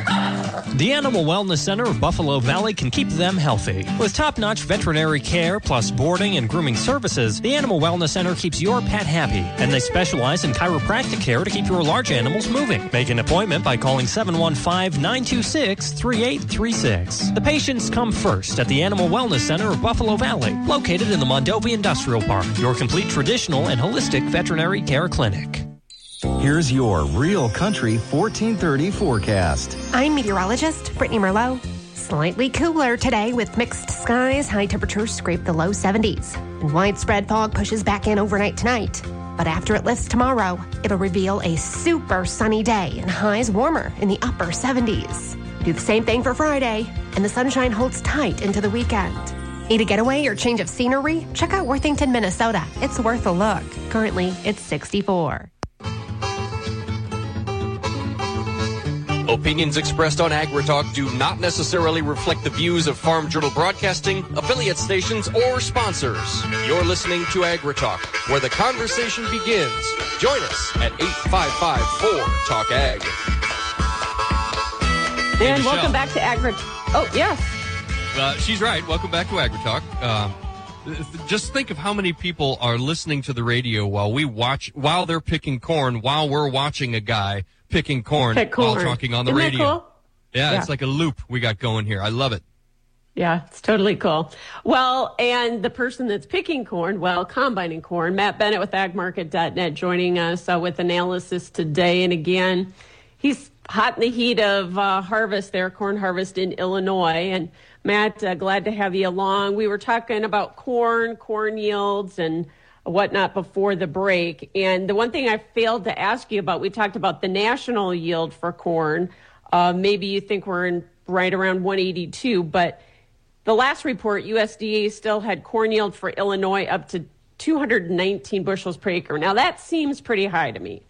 [SPEAKER 24] the Animal Wellness Center of Buffalo Valley can keep them healthy. With top-notch veterinary care plus boarding and grooming services, the Animal Wellness Center keeps your pet happy, and they specialize in chiropractic care to keep your large animals moving. Make an appointment by calling seven one five, nine two six, three eight three six. The patients come first at the Animal Wellness Center of Buffalo Valley, located in the Mondovi Industrial Park, your complete traditional and holistic veterinary care clinic.
[SPEAKER 17] Here's your Real Country fourteen thirty forecast.
[SPEAKER 18] I'm meteorologist Brittany Merlot. Slightly cooler today with mixed skies. High temperatures scrape the low seventies. And widespread fog pushes back in overnight tonight. But after it lifts tomorrow, it'll reveal a super sunny day and highs warmer in the upper seventies. Do the same thing for Friday, and the sunshine holds tight into the weekend. Need a getaway or change of scenery? Check out Worthington, Minnesota. It's worth a look. Currently, it's sixty-four.
[SPEAKER 20] Opinions expressed on AgriTalk do not necessarily reflect the views of Farm Journal Broadcasting, affiliate stations, or sponsors. You're listening to AgriTalk, where the conversation begins. Join us at eight five five four, talk ag.
[SPEAKER 19] And
[SPEAKER 20] Michelle.
[SPEAKER 19] welcome back to Agri. Oh, yes.
[SPEAKER 20] Uh, she's right. Welcome back to AgriTalk. Um, just think of how many people are listening to the radio while we watch, while they're picking corn, while we're watching a guy picking corn,
[SPEAKER 19] Pick corn.
[SPEAKER 20] while talking on the
[SPEAKER 19] Isn't that
[SPEAKER 20] radio.
[SPEAKER 19] cool?
[SPEAKER 20] Yeah,
[SPEAKER 19] Yeah.
[SPEAKER 20] it's like a loop we got going here. I love it.
[SPEAKER 19] Yeah, it's totally cool. Well, and the person that's picking corn, well, combining corn, Matt Bennett with ag market dot net joining us uh, with analysis today. And again, he's hot in the heat of uh, harvest there, corn harvest in Illinois. And Matt, uh, glad to have you along. We were talking about corn, corn yields, and whatnot before the break. And the one thing I failed to ask you about, we talked about the national yield for corn. Uh, maybe you think we're in right around one eighty-two, but the last report, U S D A still had corn yield for Illinois up to two hundred nineteen bushels per acre. Now, that seems pretty high to me.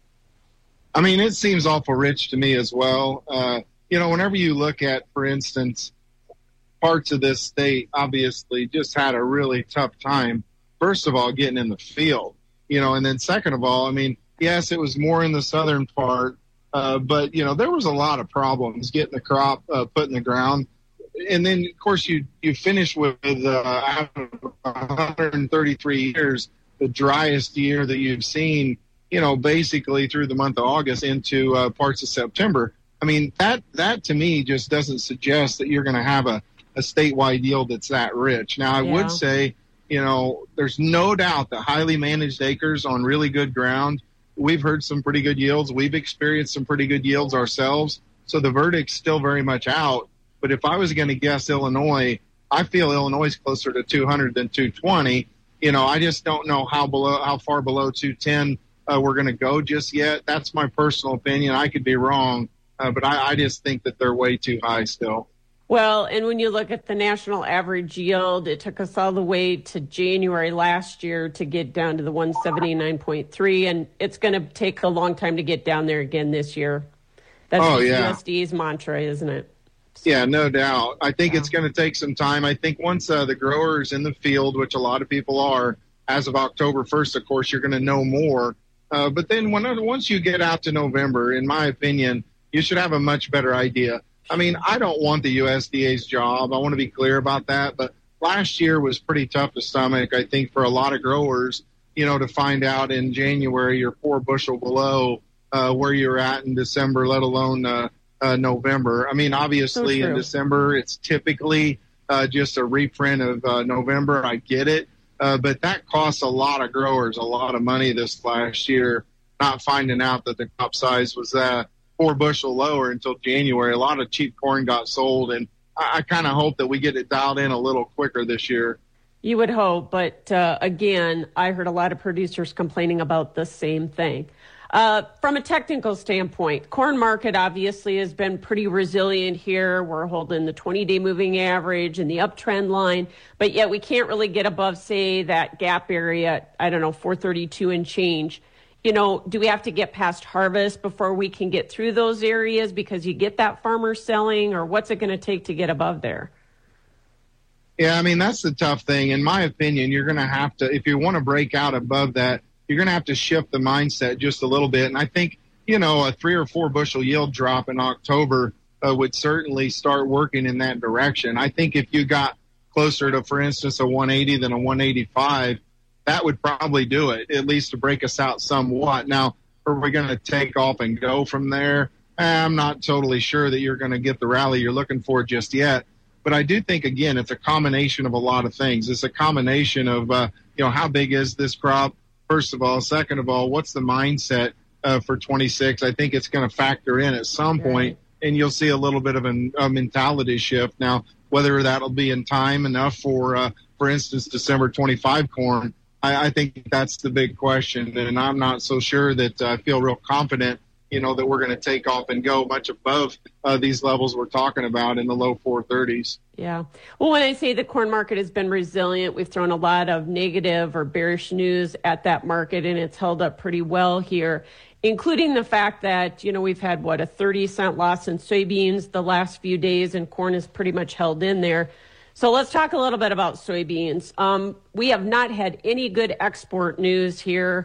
[SPEAKER 2] I mean, it seems awful rich to me as well. Uh, you know, whenever you look at, for instance, parts of this state obviously just had a really tough time, first of all, getting in the field, you know, and then second of all, I mean, yes, it was more in the southern part, uh, but, you know, there was a lot of problems getting the crop uh, put in the ground. And then, of course, you, you finish with uh, out of one hundred thirty-three years, the driest year that you've seen, you know, basically through the month of August into uh, parts of September. I mean, that, that to me just doesn't suggest that you're going to have a, a statewide yield that's that rich. Now, I
[SPEAKER 19] Yeah.
[SPEAKER 2] would say, you know, there's no doubt that highly managed acres on really good ground, we've heard some pretty good yields. We've experienced some pretty good yields ourselves. So the verdict's still very much out. But if I was going to guess Illinois, I feel Illinois is closer to two hundred than two twenty. You know, I just don't know how below, how far below two ten uh, we're going to go just yet. That's my personal opinion. I could be wrong, uh, but I, I just think that they're way too high still.
[SPEAKER 19] Well, and when you look at the national average yield, it took us all the way to January last year to get down to the one seventy-nine point three, and it's going to take a long time to get down there again this year. That's
[SPEAKER 2] Oh,
[SPEAKER 19] the
[SPEAKER 2] yeah.
[SPEAKER 19] U S D A's mantra, isn't it?
[SPEAKER 2] Yeah, no doubt. I think it's going to take some time. I think once uh, the growers in the field, which a lot of people are, as of October first, of course, you're going to know more. Uh, but then when, once you get out to November, in my opinion, you should have a much better idea. I mean, I don't want the U S D A's job. I want to be clear about that. But last year was pretty tough to stomach, I think, for a lot of growers, you know, to find out in January you're four bushel below uh, where you're at in December, let alone uh, uh, November. I mean, obviously
[SPEAKER 19] So
[SPEAKER 2] in
[SPEAKER 19] true.
[SPEAKER 2] December, it's typically uh, just a reprint of uh, November. I get it. Uh, but that costs a lot of growers a lot of money this last year, not finding out that the crop size was uh, four bushel lower until January. A lot of cheap corn got sold, and I, I kind of hope that we get it dialed in a little quicker this year.
[SPEAKER 19] You would hope, but uh, again, I heard a lot of producers complaining about the same thing. Uh, from a technical standpoint, corn market obviously has been pretty resilient here. We're holding the twenty-day moving average and the uptrend line, but yet we can't really get above, say, that gap area, I don't know, four thirty-two and change. You know, do we have to get past harvest before we can get through those areas because you get that farmer selling, or what's it going to take to get above there?
[SPEAKER 2] Yeah, I mean, that's the tough thing. In my opinion, you're going to have to, if you want to break out above that, you're going to have to shift the mindset just a little bit. And I think, you know, a three or four bushel yield drop in October uh, would certainly start working in that direction. I think if you got closer to, for instance, a one eighty than a one eighty-five, that would probably do it, at least to break us out somewhat. Now, are we going to take off and go from there? I'm not totally sure that you're going to get the rally you're looking for just yet. But I do think, again, it's a combination of a lot of things. It's a combination of, uh, you know, how big is this crop, first of all. Second of all, what's the mindset uh, for twenty-six? I think it's going to factor in at some point, and you'll see a little bit of an, a mentality shift. Now, whether that'll be in time enough for, uh, for instance, December twenty-five corn, I, I think that's the big question. And I'm not so sure that I feel real confident, you know, that we're going to take off and go much above uh, these levels we're talking about in the low four thirties.
[SPEAKER 19] Yeah. Well, when I say the corn market has been resilient, we've thrown a lot of negative or bearish news at that market, and it's held up pretty well here, including the fact that, you know, we've had, what, a thirty cent loss in soybeans the last few days, and corn is pretty much held in there. So let's talk a little bit about soybeans. Um, we have not had any good export news here.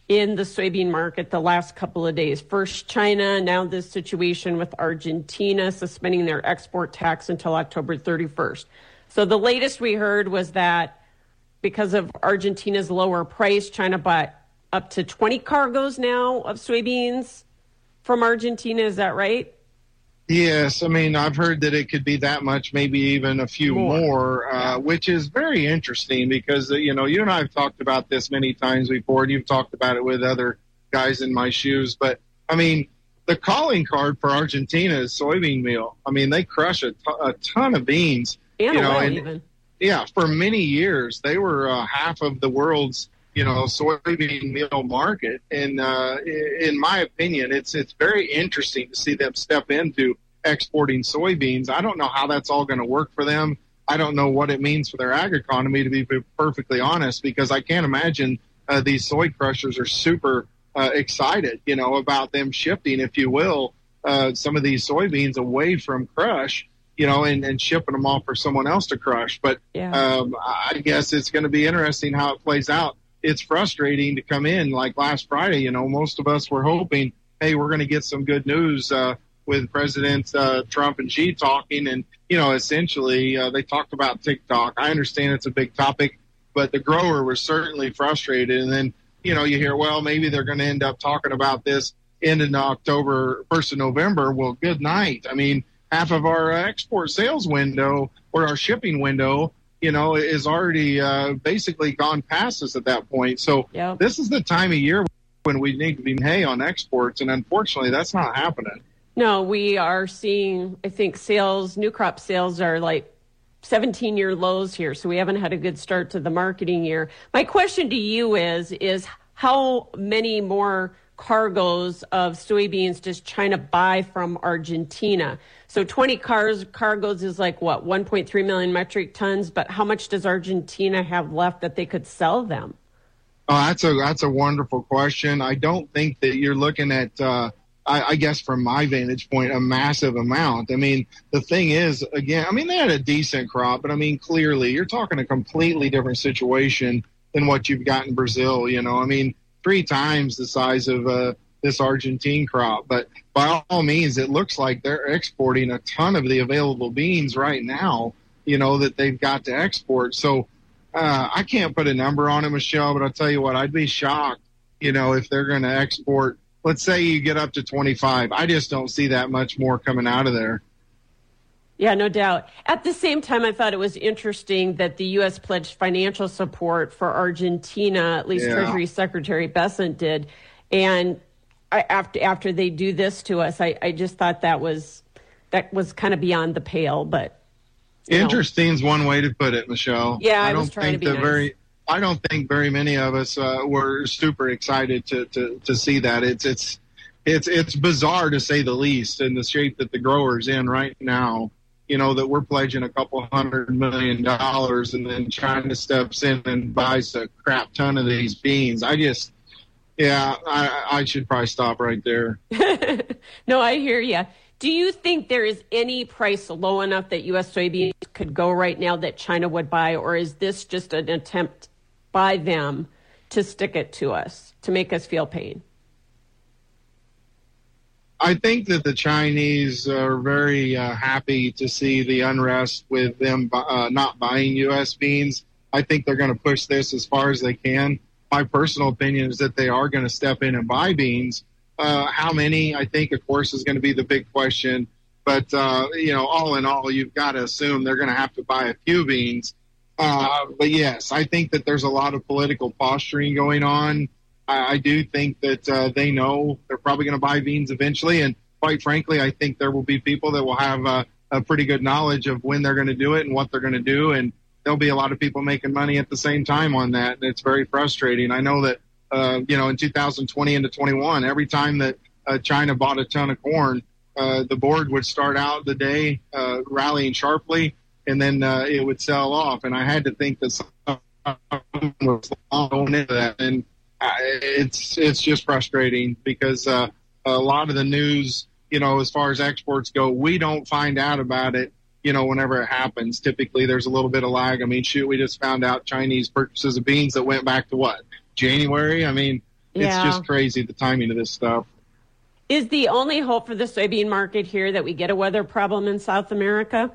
[SPEAKER 19] in the soybean market the last couple of days. First China, now this situation with Argentina suspending their export tax until October thirty-first. So the latest we heard was that because of Argentina's lower price, China bought up to twenty cargoes now of soybeans from Argentina. Is that right?
[SPEAKER 2] Yes, I mean, I've heard that it could be that much, maybe even a few more, more uh, which is very interesting because, uh, you know, you and I have talked about this many times before, and you've talked about it with other guys in my shoes. But, I mean, the calling card for Argentina is soybean meal. I mean, they crush a, t- a ton of beans.
[SPEAKER 19] And
[SPEAKER 2] you know,
[SPEAKER 19] oil
[SPEAKER 2] and,
[SPEAKER 19] even.
[SPEAKER 2] Yeah, for many years, they were uh, half of the world's you know, soybean meal market. And uh, in my opinion, it's it's very interesting to see them step into exporting soybeans. I don't know how that's all going to work for them. I don't know what it means for their ag economy, to be perfectly honest, because I can't imagine uh, these soy crushers are super uh, excited, you know, about them shifting, if you will, uh, some of these soybeans away from crush, you know, and, and shipping them off for someone else to crush. But
[SPEAKER 19] yeah.
[SPEAKER 2] um, I guess it's going to be interesting how it plays out. It's frustrating to come in like last Friday. You know, most of us were hoping, hey, we're going to get some good news uh, with President uh, Trump and Xi talking. And, you know, essentially uh, they talked about TikTok. I understand it's a big topic, but the grower was certainly frustrated. And then, you know, you hear, well, maybe they're going to end up talking about this end in October, first of November. Well, good night. I mean, half of our export sales window or our shipping window, you know, is already uh, basically gone past us at that point. So
[SPEAKER 19] yep.
[SPEAKER 2] This is the time of year when we need to be hay on exports, and unfortunately that's not happening.
[SPEAKER 19] No, we are seeing, I think, sales, new crop sales are like seventeen-year lows here, so we haven't had a good start to the marketing year. My question to you is, is how many more cargoes of soybeans does China buy from Argentina? So twenty cars cargoes is like what, one point three million metric tons, but how much does Argentina have left that they could sell them?
[SPEAKER 2] Oh, that's a that's a wonderful question. I don't think that you're looking at uh I, I guess from my vantage point, a massive amount. I mean, the thing is, again, I mean, they had a decent crop, but I mean, clearly you're talking a completely different situation than what you've got in Brazil. You know, I mean, three times the size of uh, this Argentine crop. But by all means, it looks like they're exporting a ton of the available beans right now, you know, that they've got to export. So uh, I can't put a number on it, Michelle, but I'll tell you what, I'd be shocked, you know, if they're going to export, let's say you get up to twenty-five. I just don't see that much more coming out of there.
[SPEAKER 19] Yeah, no doubt. At the same time, I thought it was interesting that the U S pledged financial support for Argentina, at least
[SPEAKER 2] Yeah.
[SPEAKER 19] Treasury Secretary Bessent did. And I, after after they do this to us, I, I just thought that was that was kind of beyond the pale. But
[SPEAKER 2] Interesting is one way to put it, Michelle.
[SPEAKER 19] Yeah, I
[SPEAKER 2] don't
[SPEAKER 19] was trying to
[SPEAKER 2] think
[SPEAKER 19] be
[SPEAKER 2] that
[SPEAKER 19] nice.
[SPEAKER 2] very. I don't think very many of us uh, were super excited to, to, to see that. It's it's it's it's bizarre to say the least, in the shape that the grower's in right now. You know, that we're pledging a couple hundred million dollars, and then China steps in and buys a crap ton of these beans. I just, yeah, I, I should probably stop right there.
[SPEAKER 19] No, I hear you. Do you think there is any price low enough that U S soybeans could go right now that China would buy, or is this just an attempt by them to stick it to us, to make us feel pain?
[SPEAKER 2] I think that the Chinese are very uh, happy to see the unrest with them uh, not buying U S beans. I think they're going to push this as far as they can. My personal opinion is that they are going to step in and buy beans. Uh, how many, I think, of course, is going to be the big question. But, uh, you know, all in all, you've got to assume they're going to have to buy a few beans. Uh, but, yes, I think that there's a lot of political posturing going on. I, I do think that uh, they know they're probably going to buy beans eventually. And, quite frankly, I think there will be people that will have uh, a pretty good knowledge of when they're going to do it and what they're going to do. And there'll be a lot of people making money at the same time on that. And it's very frustrating. I know that, uh, you know, in two thousand twenty into twenty-one, every time that uh, China bought a ton of corn, uh, the board would start out the day uh, rallying sharply, and then uh, it would sell off. And I had to think that someone was going into that. And uh, it's, it's just frustrating because uh, a lot of the news, you know, as far as exports go, we don't find out about it, you know, whenever it happens. Typically, there's a little bit of lag. I mean, shoot, we just found out Chinese purchases of beans that went back to what, January? I mean, It's
[SPEAKER 19] Yeah.
[SPEAKER 2] just crazy, the timing of this stuff.
[SPEAKER 19] Is the only hope for the soybean market here that we get a weather problem in South America?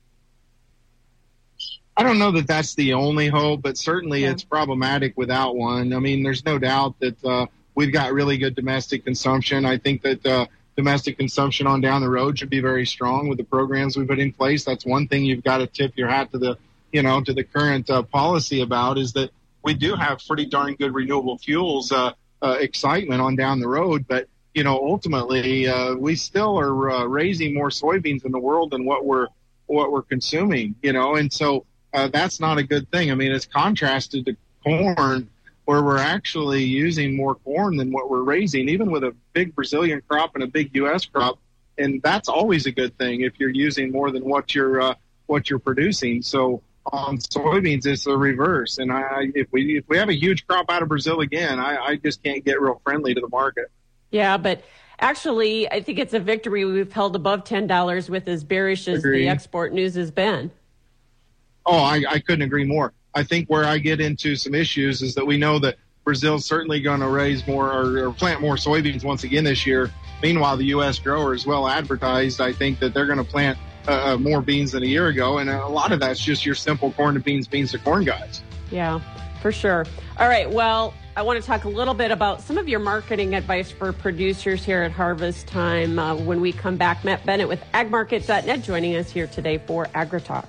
[SPEAKER 2] I don't know that that's the only hope, but certainly
[SPEAKER 19] Yeah.
[SPEAKER 2] it's problematic without one. I mean, there's no doubt that uh, we've got really good domestic consumption. I think that uh, domestic consumption on down the road should be very strong with the programs we put in place. That's one thing you've got to tip your hat to the, you know, to the current uh, policy about, is that we do have pretty darn good renewable fuels uh, uh, excitement on down the road, but you know, ultimately, uh, we still are uh, raising more soybeans in the world than what we're what we're consuming. You know, and so uh, that's not a good thing. I mean, it's contrasted to corn, where we're actually using more corn than what we're raising, even with a big Brazilian crop and a big U S crop, and that's always a good thing if you're using more than what you're uh, what you're producing. So on soybeans, it's the reverse. And I, if we if we have a huge crop out of Brazil again, I, I just can't get real friendly to the market.
[SPEAKER 19] Yeah, but actually, I think it's a victory we've held above ten dollars with as bearish as
[SPEAKER 2] Agree.
[SPEAKER 19] the export news has been.
[SPEAKER 2] Oh, I, I couldn't agree more. I think where I get into some issues is that we know that Brazil's certainly going to raise more or, or plant more soybeans once again this year. Meanwhile, the U S grower is well advertised. I think that they're going to plant uh, more beans than a year ago, and a lot of that's just your simple corn to beans, beans to corn guys.
[SPEAKER 19] Yeah, for sure. All right, well, I want to talk a little bit about some of your marketing advice for producers here at Harvest Time uh, when we come back. Matt Bennett with ag market dot net joining us here today for AgriTalk.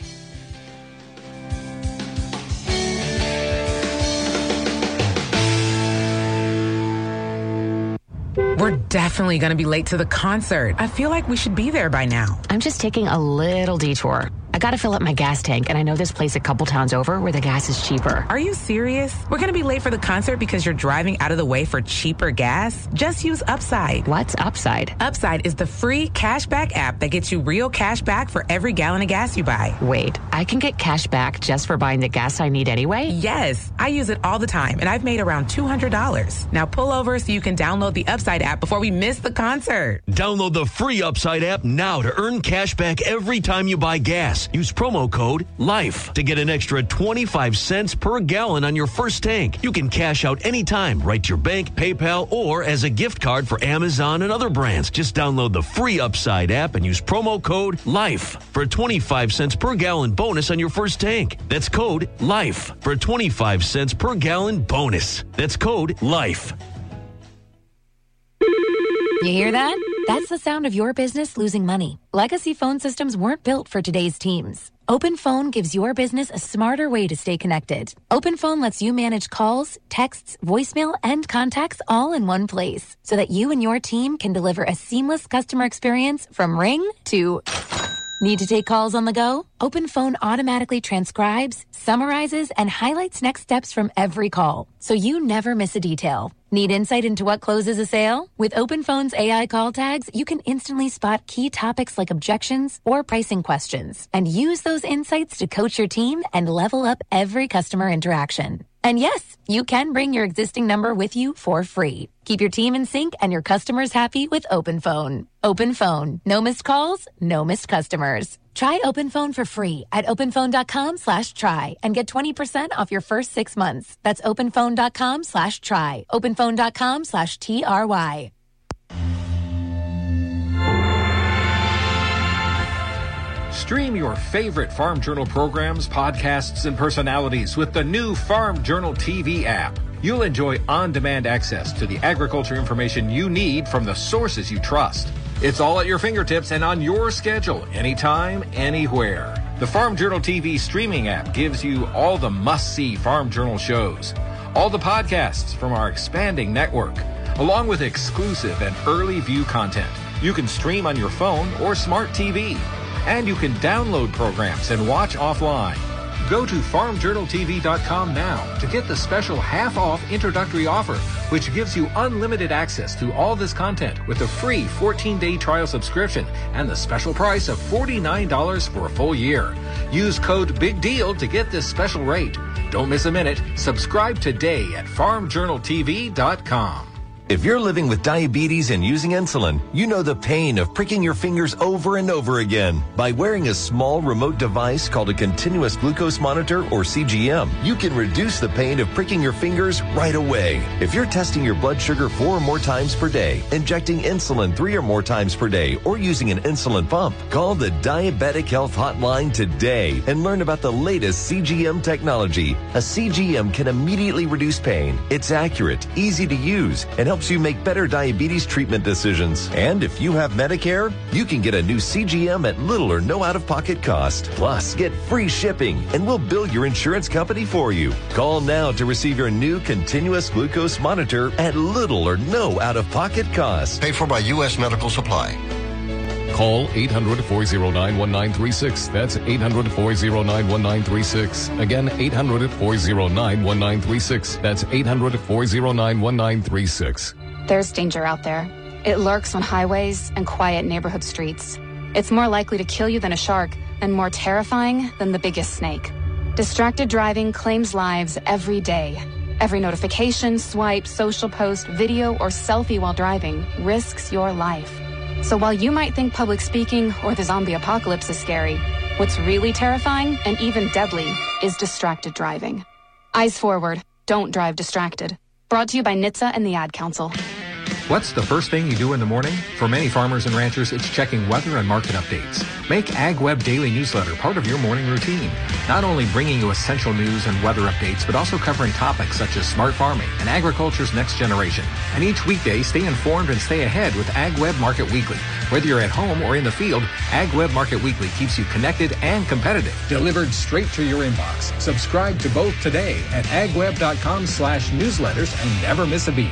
[SPEAKER 5] We're definitely going to be late to the concert. I feel like we should be there by now.
[SPEAKER 7] I'm just taking a little detour. I got to fill up my gas tank, and I know this place a couple towns over where the gas is cheaper.
[SPEAKER 5] Are you serious? We're going to be late for the concert because you're driving out of the way for cheaper gas? Just use Upside.
[SPEAKER 7] What's Upside?
[SPEAKER 5] Upside is the free cashback app that gets you real cash back for every gallon of gas you buy.
[SPEAKER 7] Wait, I can get cash back just for buying the gas I need anyway?
[SPEAKER 5] Yes, I use it all the time, and I've made around two hundred dollars. Now pull over so you can download the Upside app before we miss the concert.
[SPEAKER 8] Download the free Upside app now to earn cash back every time you buy gas. Use promo code LIFE to get an extra twenty-five cents per gallon on your first tank. You can cash out anytime, right to your bank, PayPal, or as a gift card for Amazon and other brands. Just download the free Upside app and use promo code LIFE for a twenty-five cents per gallon bonus on your first tank. That's code LIFE for a twenty-five cents per gallon bonus. That's code LIFE.
[SPEAKER 9] You hear that? That's the sound of your business losing money. Legacy phone systems weren't built for today's teams. OpenPhone gives your business a smarter way to stay connected. OpenPhone lets you manage calls, texts, voicemail, and contacts all in one place so that you and your team can deliver a seamless customer experience from ring to... Need to take calls on the go? OpenPhone automatically transcribes, summarizes, and highlights next steps from every call, so you never miss a detail. Need insight into what closes a sale? With OpenPhone's A I call tags, you can instantly spot key topics like objections or pricing questions, and use those insights to coach your team and level up every customer interaction. And yes, you can bring your existing number with you for free. Keep your team in sync and your customers happy with OpenPhone. OpenPhone. No missed calls, no missed customers. Try OpenPhone for free at openphone.com slash try and get twenty percent off your first six months. That's openphone.com slash try. Openphone.com slash T R Y.
[SPEAKER 1] Stream your favorite Farm Journal programs, podcasts, and personalities with the new Farm Journal T V app. You'll enjoy on-demand access to the agriculture information you need from the sources you trust. It's all at your fingertips and on your schedule, anytime, anywhere. The Farm Journal T V streaming app gives you all the must-see Farm Journal shows, all the podcasts from our expanding network, along with exclusive and early view content. You can stream on your phone or smart T V. And you can download programs and watch offline. Go to farm journal T V dot com now to get the special half-off introductory offer, which gives you unlimited access to all this content with a free fourteen-day trial subscription and the special price of forty-nine dollars for a full year. Use code BIGDEAL to get this special rate. Don't miss a minute. Subscribe today at farm journal T V dot com.
[SPEAKER 10] If you're living with diabetes and using insulin, you know the pain of pricking your fingers over and over again. By wearing a small remote device called a continuous glucose monitor, or C G M, you can reduce the pain of pricking your fingers right away. If you're testing your blood sugar four or more times per day, injecting insulin three or more times per day, or using an insulin pump, call the Diabetic Health Hotline today and learn about the latest C G M technology. A C G M can immediately reduce pain. It's accurate, easy to use, and helps you make better diabetes treatment decisions. And if you have Medicare, you can get a new C G M at little or no out-of-pocket cost. Plus, get free shipping, and we'll bill your insurance company for you. Call now to receive your new continuous glucose monitor at little or no out-of-pocket cost.
[SPEAKER 11] Paid for by U S Medical Supply.
[SPEAKER 13] Call eight hundred, four oh nine, one nine three six. That's eight hundred, four oh nine, one nine three six. Again, eight hundred, four oh nine, one nine three six. That's eight hundred, four oh nine, one nine three six.
[SPEAKER 14] There's danger out there. It lurks on highways and quiet neighborhood streets. It's more likely to kill you than a shark, and more terrifying than the biggest snake. Distracted driving claims lives every day. Every notification, swipe, social post, video, or selfie while driving risks your life. So while you might think public speaking or the zombie apocalypse is scary, what's really terrifying and even deadly is distracted driving. Eyes forward. Don't drive distracted. Brought to you by N H T S A and the Ad Council.
[SPEAKER 1] What's the first thing you do in the morning? For many farmers and ranchers, it's checking weather and market updates. Make AgWeb Daily Newsletter part of your morning routine. Not only bringing you essential news and weather updates, but also covering topics such as smart farming and agriculture's next generation. And each weekday, stay informed and stay ahead with AgWeb Market Weekly. Whether you're at home or in the field, AgWeb Market Weekly keeps you connected and competitive. Delivered straight to your inbox. Subscribe to both today at agweb.com slash newsletters and never miss a beat.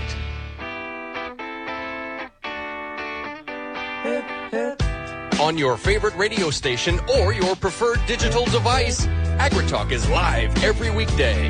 [SPEAKER 25] On your favorite radio station or your preferred digital device, AgriTalk is live every weekday.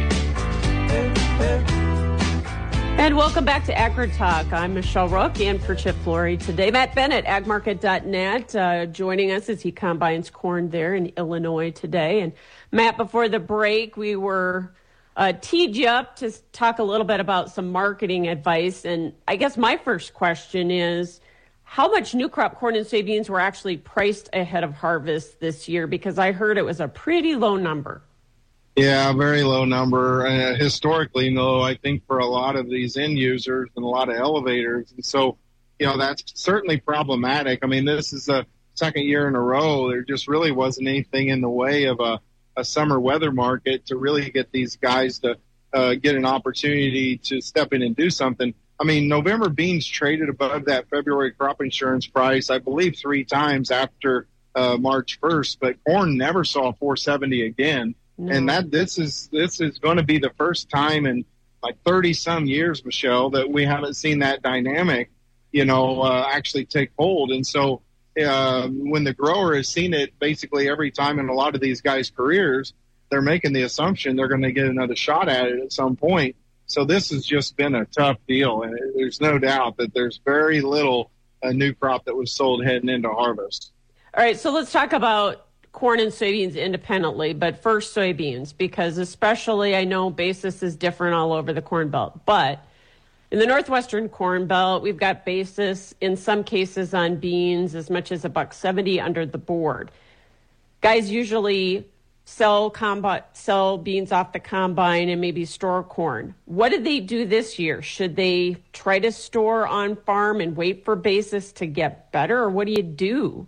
[SPEAKER 19] And welcome back to AgriTalk. I'm Michelle Rook in for Chip Flory today. Matt Bennett, ag market dot net, uh, joining us as he combines corn there in Illinois today. And Matt, before the break, we were uh, teed you up to talk a little bit about some marketing advice. And I guess my first question is, how much new crop corn and soybeans were actually priced ahead of harvest this year? Because I heard it was a pretty low number.
[SPEAKER 2] Yeah, very low number. Uh, historically, no, I think for a lot of these end users and a lot of elevators. And so, you know, that's certainly problematic. I mean, this is the second year in a row. There just really wasn't anything in the way of a, a summer weather market to really get these guys to uh, get an opportunity to step in and do something. I mean, November beans traded above that February crop insurance price, I believe, three times after uh, March first, but corn never saw four seventy again. No. And that this is this is going to be the first time in like thirty some years, Michelle, that we haven't seen that dynamic, you know, uh, actually take hold. And so uh, when the grower has seen it basically every time in a lot of these guys' careers, they're making the assumption they're going to get another shot at it at some point. So this has just been a tough deal, and there's no doubt that there's very little uh, new crop that was sold heading into harvest.
[SPEAKER 19] All right, so let's talk about corn and soybeans independently, but first soybeans, because especially I know basis is different all over the Corn Belt, but in the Northwestern Corn Belt, we've got basis in some cases on beans as much as a buck seventy under the board. Guys usually sell combi- sell beans off the combine and maybe store corn. What did they do this year? Should they try to store on farm and wait for basis to get better, or what do you do?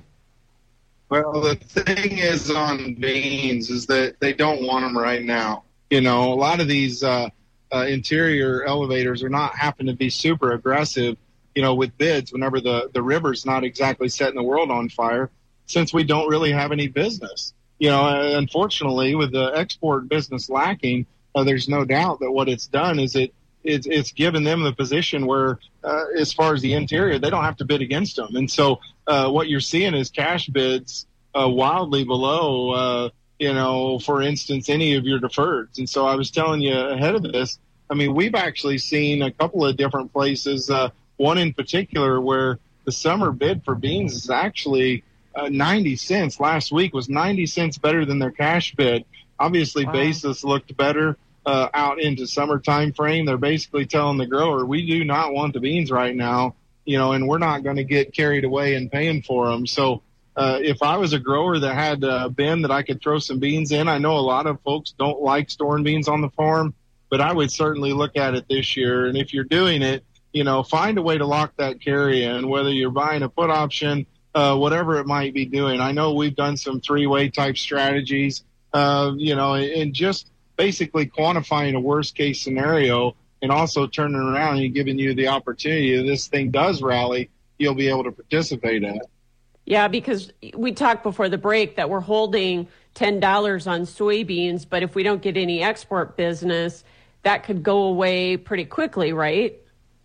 [SPEAKER 2] Well, the thing is on beans is that they don't want them right now. You know, a lot of these uh, uh, interior elevators are not happen to be super aggressive, you know, with bids whenever the, the river's not exactly setting the world on fire, since we don't really have any business. You know, unfortunately, with the export business lacking, uh, there's no doubt that what it's done is it it's, it's given them the position where, uh, as far as the interior, they don't have to bid against them. And so uh, what you're seeing is cash bids uh, wildly below, uh, you know, for instance, any of your deferreds. And so I was telling you ahead of this, I mean, we've actually seen a couple of different places, uh, one in particular where the summer bid for beans is actually Uh, ninety cents last week was ninety cents better than their cash bid. Obviously, wow. Basis looked better. uh, out into summer time frame. They're basically telling the grower, we do not want the beans right now, you know, and we're not going to get carried away in paying for them. So uh, if I was a grower that had a bin that I could throw some beans in, I know a lot of folks don't like storing beans on the farm, but I would certainly look at it this year. And if you're doing it, you know, find a way to lock that carry in, whether you're buying a put option, uh, whatever it might be doing. I know we've done some three-way type strategies, uh, you know, and just basically quantifying a worst-case scenario and also turning around and giving you the opportunity if this thing does rally, you'll be able to participate in it.
[SPEAKER 19] Yeah, because we talked before the break that we're holding ten dollars on soybeans, but if we don't get any export business, that could go away pretty quickly, right?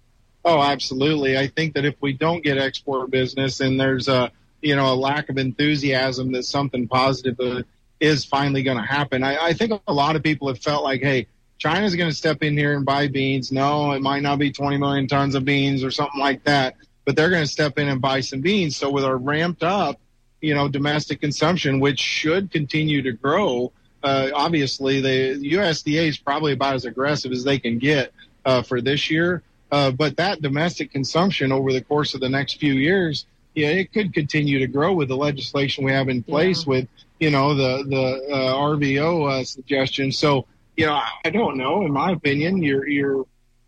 [SPEAKER 2] Oh, absolutely. I think that if we don't get export business and there's a, you know, a lack of enthusiasm that something positive is finally going to happen, I, I think a lot of people have felt like, hey, China's going to step in here and buy beans. No, it might not be twenty million tons of beans or something like that, but they're going to step in and buy some beans. So with our ramped up, you know, domestic consumption, which should continue to grow, uh, obviously the U S D A is probably about as aggressive as they can get uh, for this year. Uh, but that domestic consumption over the course of the next few years, yeah, it could continue to grow with the legislation we have in place yeah. with, you know, the, the uh, R V O uh, suggestion. So, you know, I don't know. In my opinion, you're, you're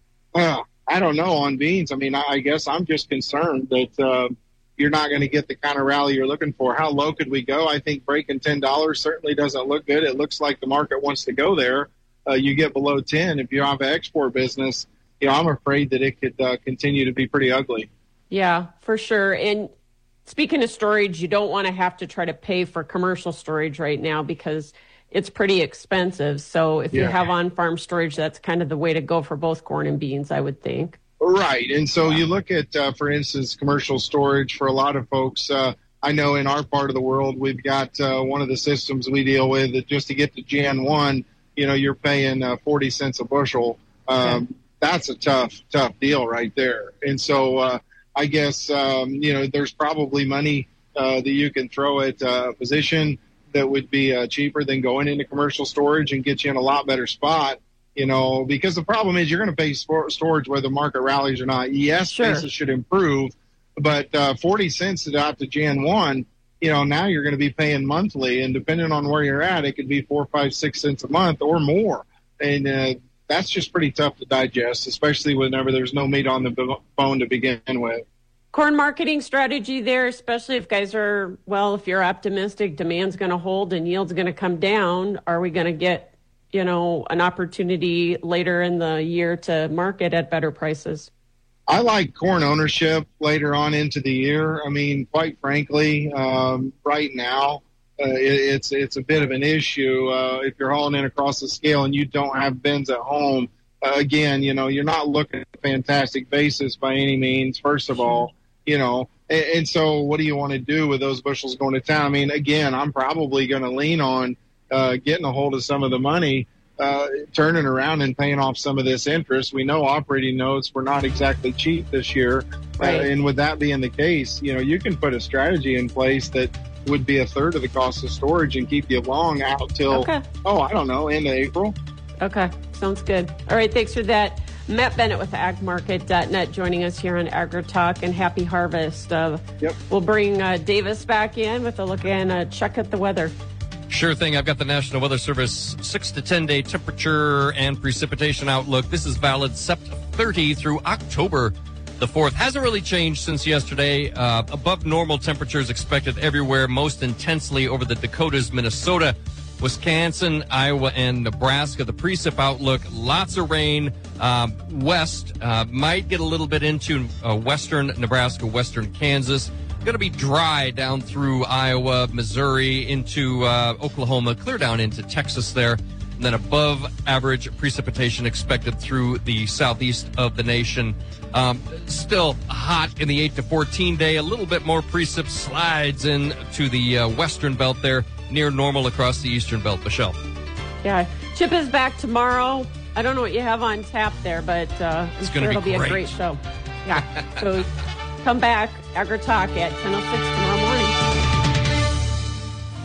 [SPEAKER 2] uh, I don't know on beans. I mean, I, I guess I'm just concerned that uh, you're not going to get the kind of rally you're looking for. How low could we go? I think breaking ten dollars certainly doesn't look good. It looks like the market wants to go there. Uh, you get below ten, if you have an export business, you know, I'm afraid that it could uh, continue to be pretty ugly.
[SPEAKER 19] Yeah, for sure. And speaking of storage, you don't want to have to try to pay for commercial storage right now because it's pretty expensive. So if yeah. you have on-farm storage, that's kind of the way to go for both corn and beans, I would think.
[SPEAKER 2] Right. And so you look at, uh, for instance, commercial storage for a lot of folks. Uh, I know in our part of the world, we've got uh, one of the systems we deal with that just to get to Jan one, you know, you're paying uh, forty cents a bushel. Um, okay. That's a tough, tough deal right there. And so uh, I guess, um, you know, there's probably money uh, that you can throw at a position that would be uh, cheaper than going into commercial storage and get you in a lot better spot, you know, because the problem is you're going to pay for storage whether the market rallies or not. Yes, sure. Prices should improve, but uh, forty cents out to Jan one, you know, now you're going to be paying monthly, and depending on where you're at, it could be four, five, six cents a month or more. And uh, that's just pretty tough to digest, especially whenever there's no meat on the bone to begin with.
[SPEAKER 19] Corn marketing strategy there, especially if guys are, well, if you're optimistic, demand's going to hold and yield's going to come down. Are we going to get, you know, an opportunity later in the year to market at better prices?
[SPEAKER 2] I like corn ownership later on into the year. I mean, quite frankly, um, right now, uh, it, it's it's a bit of an issue. Uh, if you're hauling in across the scale and you don't have bins at home, uh, again, you know, you're not looking at a fantastic basis by any means, first of all. You know, and, and so what do you want to do with those bushels going to town? I mean, again, I'm probably going to lean on uh, getting a hold of some of the money, uh, turning around and paying off some of this interest. We know operating notes were not exactly cheap this year.
[SPEAKER 19] Right.
[SPEAKER 2] Uh, and with that being the case, you know, you can put a strategy in place that would be a third of the cost of storage and keep you long out till,
[SPEAKER 19] okay.
[SPEAKER 2] oh, I don't know, end of April.
[SPEAKER 19] Okay, sounds good. All right, thanks for that. Matt Bennett with ag market dot net joining us here on AgriTalk, and happy harvest. Uh,
[SPEAKER 2] yep.
[SPEAKER 19] We'll bring uh, Davis back in with a look and a check at the weather.
[SPEAKER 20] Sure thing. I've got the National Weather Service six to ten day temperature and precipitation outlook. This is valid September thirtieth through October the fourth. Hasn't really changed since yesterday. Uh, above normal temperatures expected everywhere, most intensely over the Dakotas, Minnesota, Wisconsin, Iowa, and Nebraska. The precip outlook, lots of rain. Um, west uh, might get a little bit into uh, western Nebraska, western Kansas. Going to be dry down through Iowa, Missouri, into uh, Oklahoma, clear down into Texas there. And then above average precipitation expected through the southeast of the nation. Um, still hot in the eight to fourteen day. A little bit more precip slides into the uh, western belt there, near normal across the eastern belt. Michelle.
[SPEAKER 19] Yeah, Chip is back tomorrow. I don't know what you have on tap there, but uh,
[SPEAKER 20] it's
[SPEAKER 19] I'm sure
[SPEAKER 20] be
[SPEAKER 19] it'll
[SPEAKER 20] great.
[SPEAKER 19] be a great show. Yeah, so come back, AgriTalk at ten oh six tomorrow morning.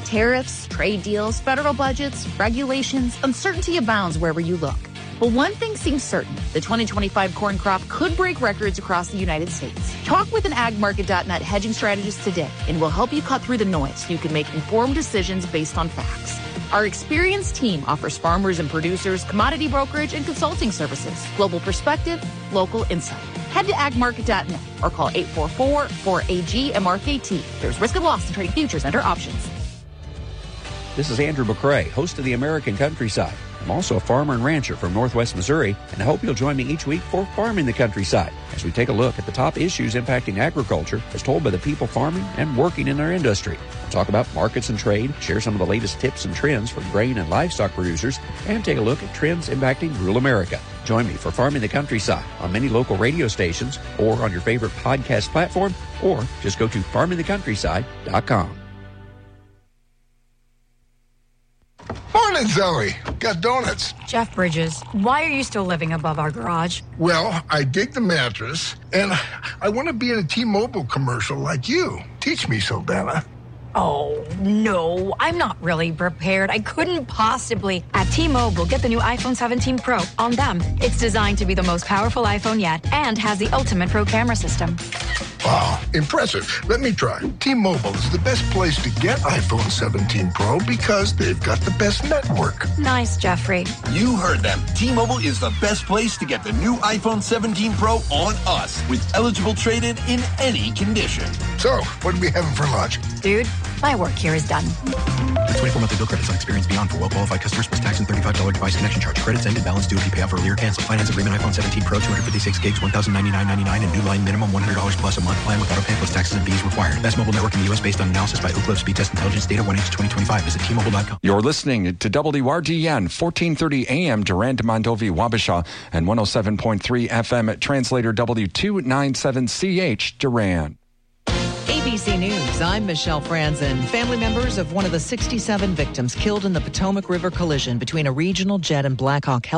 [SPEAKER 4] Tariffs, trade deals, federal budgets, regulations, uncertainty abounds wherever you look. But one thing seems certain, the twenty twenty-five corn crop could break records across the United States. Talk with an ag market dot net hedging strategist today, and we'll help you cut through the noise so you can make informed decisions based on facts. Our experienced team offers farmers and producers commodity brokerage and consulting services, global perspective, local insight. Head to ag market dot net or call eight four four, four A G M R K T. There's risk of loss in trading futures under options.
[SPEAKER 12] This is Andrew McCrae, host of the American Countryside. I'm also a farmer and rancher from Northwest Missouri, and I hope you'll join me each week for Farming the Countryside as we take a look at the top issues impacting agriculture as told by the people farming and working in our industry. We'll talk about markets and trade, share some of the latest tips and trends for grain and livestock producers, and take a look at trends impacting rural America. Join me for Farming the Countryside on many local radio stations or on your favorite podcast platform, or just go to farming the countryside dot com.
[SPEAKER 15] Morning, Zoe. Got donuts.
[SPEAKER 16] Jeff Bridges, why are you still living above our garage?
[SPEAKER 15] Well, I dig the mattress, and I want to be in a T-Mobile commercial like you. Teach me, Saldana.
[SPEAKER 16] Oh, no, I'm not really prepared. I couldn't possibly. At T-Mobile, get the new iPhone seventeen Pro. On them, it's designed to be the most powerful iPhone yet and has the ultimate Pro camera system.
[SPEAKER 15] Wow, impressive. Let me try. T-Mobile is the best place to get iPhone seventeen Pro because they've got the best network.
[SPEAKER 16] Nice, Jeffrey.
[SPEAKER 22] You heard them. T-Mobile is the best place to get the new iPhone seventeen Pro on us with eligible trade-in in any condition.
[SPEAKER 15] So, what are we having for lunch?
[SPEAKER 16] Dude, my work here is done.
[SPEAKER 26] The twenty-four monthly bill credits on Experience Beyond for well-qualified customers plus tax and thirty-five dollars device connection charge. Credits ended. Balance due if you pay off earlier. Cancel. Finance agreement iPhone seventeen Pro, two hundred fifty-six gigs, one thousand ninety-nine ninety-nine, and new line minimum one hundred dollars plus a month plan with auto pay plus taxes and fees required. Best mobile network in the U S based on analysis by Ookla Speed Test Intelligence data one H twenty twenty-five. Visit T Mobile dot com.
[SPEAKER 27] You're listening to W R D N, fourteen thirty A M, Durand, Mondovi, Wabasha, and one oh seven point three F M at Translator W two ninety-seven C H, Durand.
[SPEAKER 28] A B C News, I'm Michelle Franzen. Family members of one of the sixty-seven victims killed in the Potomac River collision between a regional jet and Blackhawk